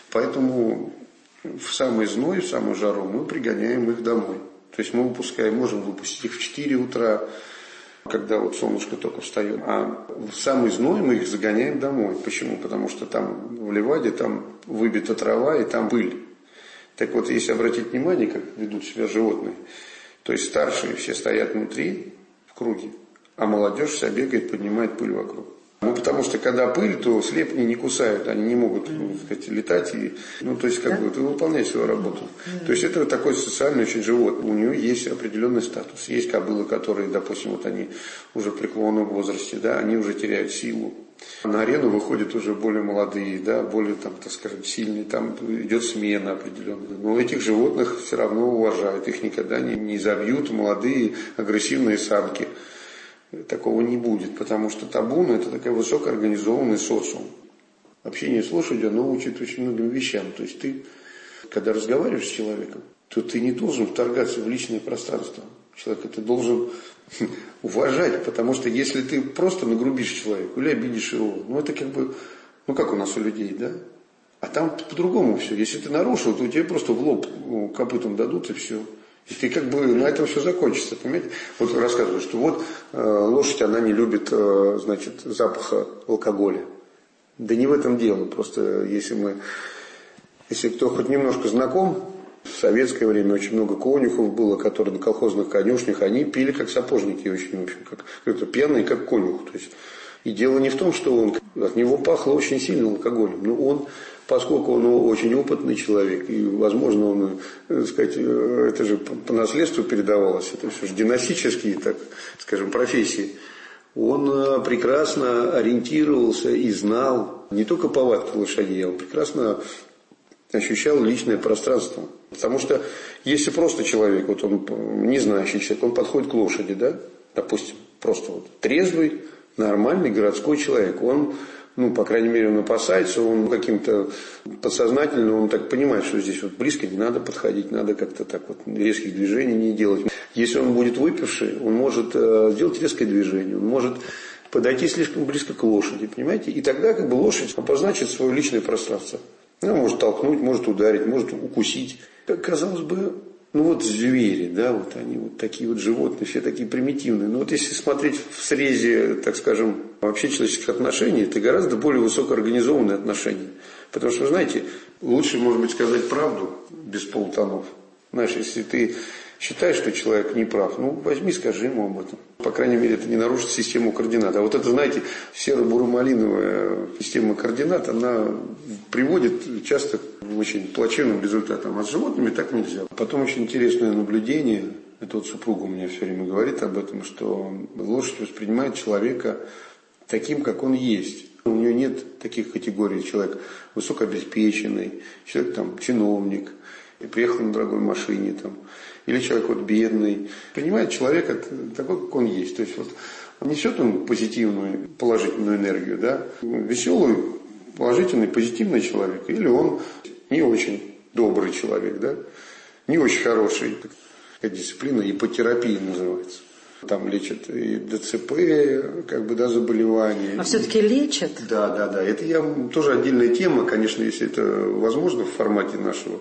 Поэтому в самый зной, в самую жару мы пригоняем их домой. То есть мы можем выпустить их в 4 утра, когда солнышко только встает. А в самый зной мы их загоняем домой. Почему? Потому что там в ливаде там выбита трава и там пыль. Так если обратить внимание, как ведут себя животные, то есть старшие все стоят внутри, в круге, а молодежь вся бегает, поднимает пыль вокруг. Потому что когда пыль, то слепни не кусают, они не могут, летать и, выполнять свою работу. То есть это такой социальный очень животное. У нее есть определенный статус. Есть кобылы, которые, допустим, они уже в преклонном возрасте, да, они уже теряют силу. На арену выходят уже более молодые, да, более, сильные, там идет смена определенная. Но этих животных все равно уважают, их никогда не забьют молодые агрессивные самки. Такого не будет, потому что табун — это такой высокоорганизованный социум. Общение с лошадью, оно учит очень многим вещам. То есть ты, когда разговариваешь с человеком, то ты не должен вторгаться в личное пространство человека, ты должен уважать, потому что если ты просто нагрубишь человеку или обидишь его, это как у нас у людей, да? А там по-другому все. Если ты нарушил, то тебе просто в лоб копытом дадут и все. И ты на этом все закончится, понимаете? Рассказываю, что лошадь, она не любит, запаха алкоголя. Да не в этом дело, просто если кто хоть немножко знаком, в советское время очень много конюхов было, которые на колхозных конюшнях, они пили как сапожники, очень, в общем, как пьяные, как конюх. То есть, и дело не в том, что от него пахло очень сильно алкоголем, но поскольку он очень опытный человек, и, возможно, он, это же по наследству передавалось, это все же династические, так скажем, профессии, он прекрасно ориентировался и знал не только повадки лошадей, а он прекрасно ощущал личное пространство. Потому что если просто человек, он не знающий человек, он подходит к лошади, да, допустим, просто трезвый, нормальный городской человек, он, по крайней мере, он опасается, он каким-то подсознательно, он так понимает, что здесь близко не надо подходить, надо как-то так резких движений не делать. Если он будет выпивший, он может сделать резкое движение, он может подойти слишком близко к лошади, понимаете? И тогда лошадь обозначит свое личное пространство. Она может толкнуть, может ударить, может укусить. Казалось бы, звери, да, они такие животные, все такие примитивные. Но если смотреть в срезе, так скажем, вообще человеческих отношений, это гораздо более высокоорганизованные отношения. Потому что, знаете, лучше, может быть, сказать правду без полутонов. Знаешь, если ты считаешь, что человек не прав, возьми, скажи ему об этом. По крайней мере, это не нарушит систему координат. А это, знаете, серо-буро-малиновая система координат, она приводит часто к очень плачевным результатам. А с животными так нельзя. Потом очень интересное наблюдение, это супруга у меня все время говорит об этом, что лошадь воспринимает человека таким, как он есть. У нее нет таких категорий. Человек высокообеспеченный, человек там чиновник, и приехал на дорогой машине, там, или человек вот бедный. Принимает человека такой, как он есть. То есть вот несет он позитивную, положительную энергию, да, веселый, положительный, позитивный человек, или он не очень добрый человек, да, не очень хороший. Такая дисциплина ипотерапия называется. Там лечат и ДЦП, как бы, да, заболевания. А все-таки лечат? Да. Это тоже отдельная тема, конечно, если это возможно в формате нашего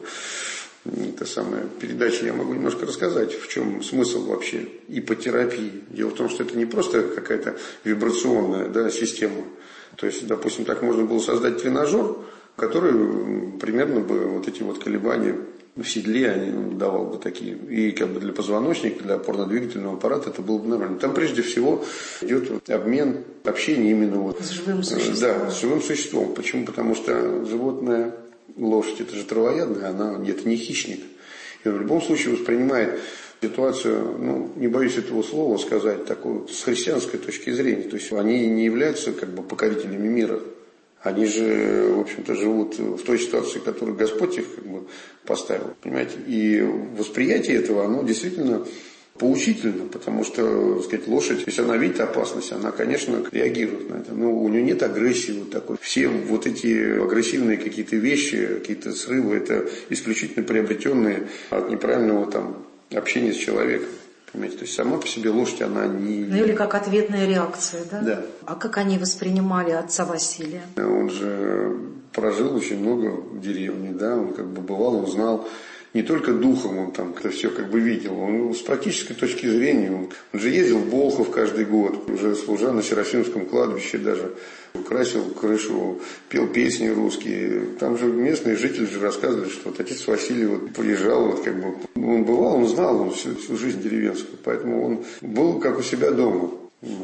передачи, я могу немножко рассказать, в чем смысл вообще ипотерапии. Дело в том, что это не просто какая-то вибрационная, да, система. То есть, допустим, так можно было создать тренажер, который примерно бы вот эти вот колебания в седле они давал бы такие. И как бы для позвоночника, для опорно-двигательного аппарата это было бы нормально. Там прежде всего идет вот обмен, общение именно вот с живым существом. Да, с живым существом. Почему? Потому что животное, лошадь, это же травоядная, она это не хищник. И в любом случае воспринимает ситуацию, не боюсь этого слова сказать, такую с христианской точки зрения. То есть они не являются как бы покорителями мира. Они же, в общем-то, живут в той ситуации, которую Господь их как бы поставил, понимаете. И восприятие этого, оно действительно поучительно, потому что, так сказать, лошадь, если она видит опасность, она, конечно, реагирует на это. Но у нее нет агрессии вот такой. Все вот эти агрессивные какие-то вещи, какие-то срывы, это исключительно приобретенные от неправильного там общения с человеком. Понимаете? То есть сама по себе лошадь, она не... или как ответная реакция, да? Да. А как они воспринимали отца Василия? Он же прожил очень много в деревне, да, он как бы бывал, узнал. Не только духом он там это все как бы видел, он с практической точки зрения, он же ездил в Болхов каждый год, уже служа на Серафимском кладбище даже, красил крышу, пел песни русские. Там же местные жители же рассказывали, что вот отец Василий вот приезжал, вот как бы, он бывал, он знал он всю жизнь деревенскую, поэтому он был как у себя дома.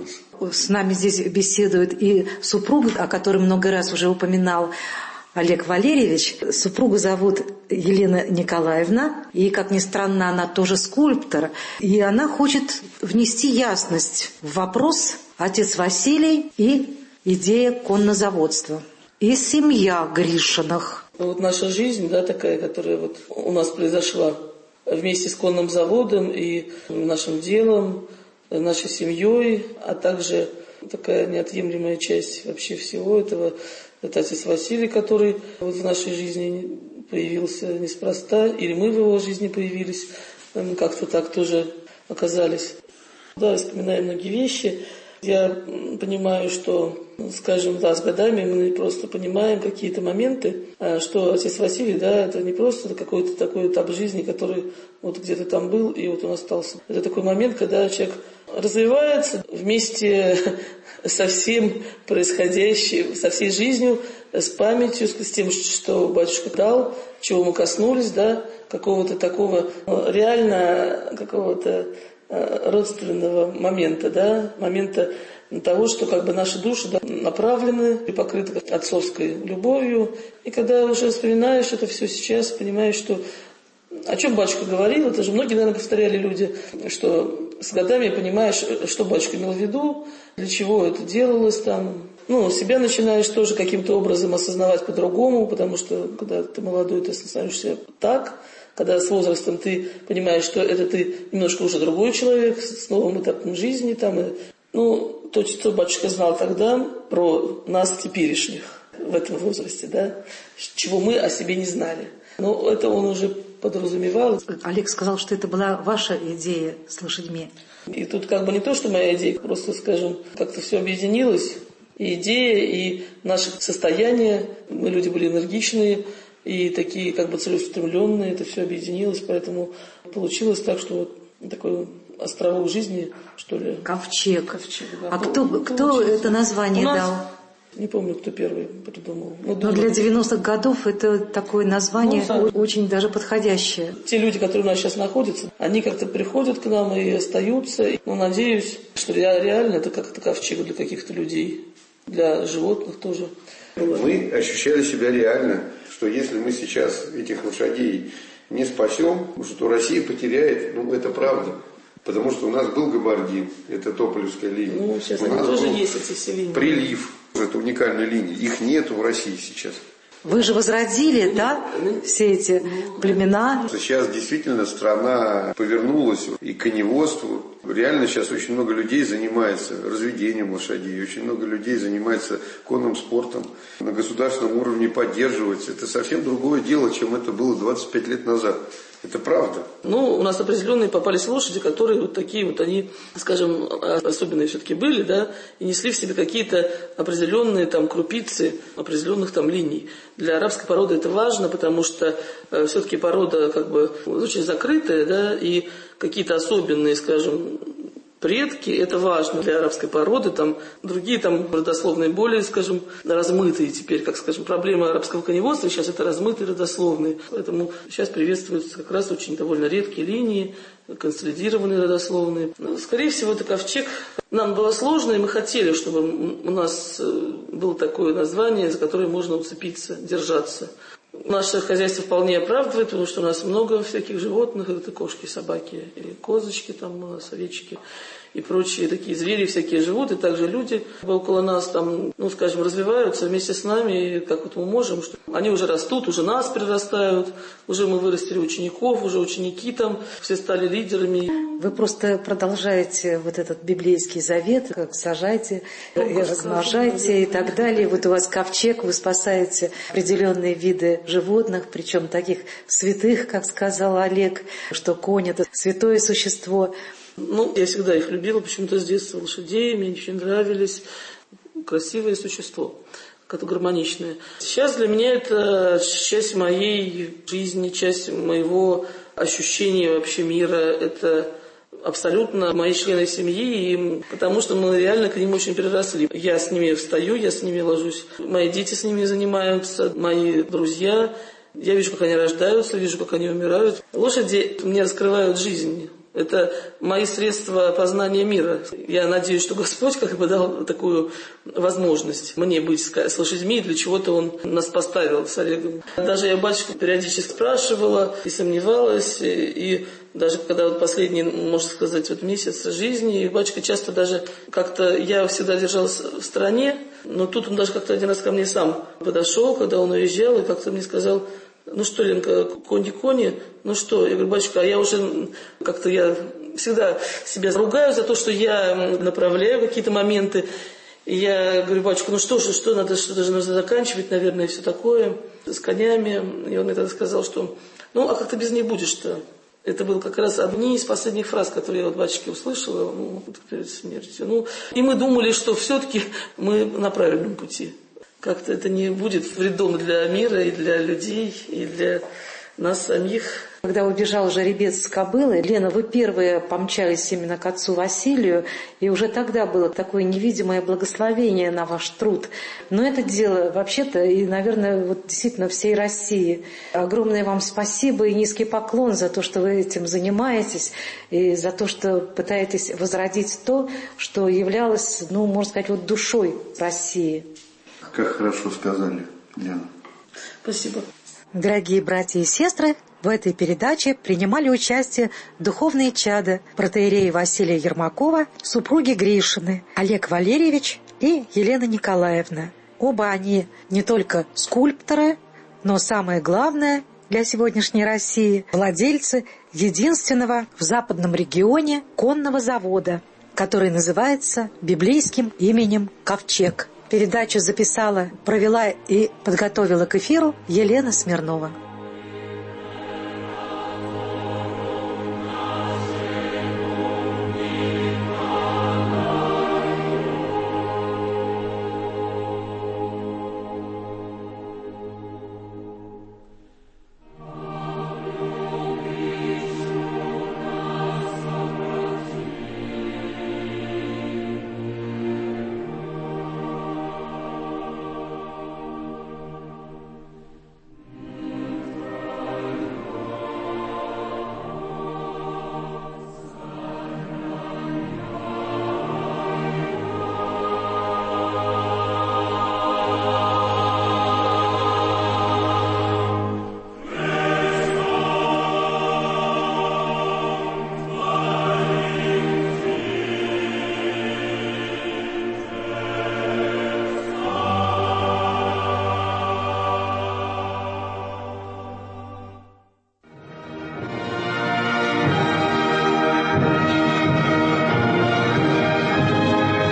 С нами здесь беседует и супруг, о котором много раз уже упоминал Олег Валерьевич. Супругу зовут Елена Николаевна, и, как ни странно, она тоже скульптор. И она хочет внести ясность в вопрос отец Василий и идея коннозаводства. И семья Гришиных. Вот наша жизнь, да, такая, которая вот у нас произошла вместе с конным заводом и нашим делом, нашей семьей, а также такая неотъемлемая часть вообще всего этого. Это отец Василий, который вот в нашей жизни появился неспроста, или мы в его жизни появились, как-то так тоже оказались. Да, вспоминаем многие вещи. Я понимаю, что, скажем, да, с годами мы просто понимаем какие-то моменты, что отец Василий, да, это не просто какой-то такой этап жизни, который вот где-то там был и вот он остался. Это такой момент, когда человек развивается вместе со всем происходящим, со всей жизнью, с памятью, с тем, что батюшка дал, чего мы коснулись, да, какого-то такого реально какого-то родственного момента, да, момента того, что как бы наши души, да, направлены и покрыты отцовской любовью. И когда уже вспоминаешь это все сейчас, понимаешь, что о чем батюшка говорил, это же многие, наверное, повторяли люди, что с годами понимаешь, что батюшка имел в виду, для чего это делалось там. Себя начинаешь тоже каким-то образом осознавать по-другому, потому что, когда ты молодой, ты становишься так, когда с возрастом ты понимаешь, что это ты немножко уже другой человек, с новым этапом жизни. Там, то, что батюшка знал тогда про нас теперешних в этом возрасте, да, чего мы о себе не знали. Но это он уже подразумевал. Олег сказал, что это была ваша идея с лошадьми. И тут как бы не то, что моя идея, просто, скажем, как-то все объединилось. И идея, и наше состояние. Мы люди были энергичные и такие как бы целеустремленные. Это все объединилось, поэтому получилось так, что вот такой островок жизни, что ли. Ковчег. Да. А кто это название дал? Не помню, кто первый придумал. Но для 90-х годов это такое название очень даже подходящее. Те люди, которые у нас сейчас находятся, они как-то приходят к нам и остаются. Надеюсь, что реально это как-то ковчег для каких-то людей, для животных тоже. Мы ощущали себя реально, что если мы сейчас этих лошадей не спасем, что Россия потеряет, это правда. Потому что у нас был Габардин, это Тополевская линия. Сейчас они тоже есть, эти все линии. Прилив. Это уникальная линия. Их нету в России сейчас. Вы же возродили, да, все эти племена? Сейчас действительно страна повернулась и к коневодству. Реально сейчас очень много людей занимается разведением лошадей, очень много людей занимается конным спортом. На государственном уровне поддерживается. Это совсем другое дело, чем это было 25 лет назад. Это правда. Ну, у нас определенные попались лошади, которые вот такие вот, они, скажем, особенные все-таки были, да, и несли в себе какие-то определенные там крупицы определенных там линий. Для арабской породы это важно, потому что все-таки порода как бы очень закрытая, да, и какие-то особенные, скажем, предки, это важно для арабской породы, там другие там родословные более, скажем, размытые теперь, как скажем, проблема арабского коневодства сейчас это размытые родословные, поэтому сейчас приветствуются как раз очень довольно редкие линии, консолидированные родословные. Скорее всего, это ковчег. Нам было сложно, и мы хотели, чтобы у нас было такое название, за которое можно уцепиться, держаться. Наше хозяйство вполне оправдывает, потому что у нас много всяких животных, это кошки, собаки, и козочки, там у нас овечки и прочие такие звери всякие живут, и также люди около нас там, ну скажем, развиваются вместе с нами, и как вот мы можем, что они уже растут, уже нас прирастают, уже мы вырастили учеников, уже ученики там, все стали лидерами. Вы просто продолжаете вот этот библейский завет, как сажайте, размножайте и так далее. Вот у вас ковчег, вы спасаете определенные виды животных, причем таких святых, как сказал Олег, что конь — это святое существо. Ну, я всегда их любила, почему-то с детства лошадей, мне очень нравились. Красивое существо, как-то гармоничное. Сейчас для меня это часть моей жизни, часть моего ощущения вообще мира. Это абсолютно мои члены семьи, и потому что мы реально к ним очень переросли. Я с ними встаю, я с ними ложусь. Мои дети с ними занимаются, мои друзья. Я вижу, как они рождаются, вижу, как они умирают. Лошади мне раскрывают жизнь. Это мои средства познания мира. Я надеюсь, что Господь как бы дал такую возможность мне быть с лошадьми, для чего-то Он нас поставил с Олегом. Даже я батюшку периодически спрашивала и сомневалась, и даже когда вот последний, можно сказать, вот месяц жизни, и батюшка часто даже как-то, я всегда держалась в стороне, но тут он даже как-то один раз ко мне сам подошел, когда он уезжал, и как-то мне сказал: ну что, Ленка, кони, ну что? Я говорю: батюшка, а я уже как-то, я всегда себя ругаю за то, что я направляю какие-то моменты. И я говорю: батюшка, ну что же, что-то же нужно заканчивать, наверное, и все такое, с конями. И он мне тогда сказал, что ну, а как ты без них будешь-то? Это был как раз одни из последних фраз, которые я от батюшки услышала, ну, перед смертью. Ну, и мы думали, что все-таки мы на правильном пути. Как-то это не будет вредом для мира и для людей, и для нас самих. Когда убежал жеребец с кобылы, Лена, вы первые помчались именно к отцу Василию, и уже тогда было такое невидимое благословение на ваш труд. Но это дело вообще-то, и, наверное, вот действительно всей России. Огромное вам спасибо и низкий поклон за то, что вы этим занимаетесь, и за то, что пытаетесь возродить то, что являлось, ну, можно сказать, вот душой России. Как хорошо сказали, Лена. Спасибо. Дорогие братья и сестры, в этой передаче принимали участие духовные чада протоиерея Василия Ермакова, супруги Гришины, Олег Валерьевич и Елена Николаевна. Оба они не только скульпторы, но самое главное для сегодняшней России – владельцы единственного в западном регионе конного завода, который называется библейским именем «Ковчег». Передачу записала, провела и подготовила к эфиру Елена Смирнова.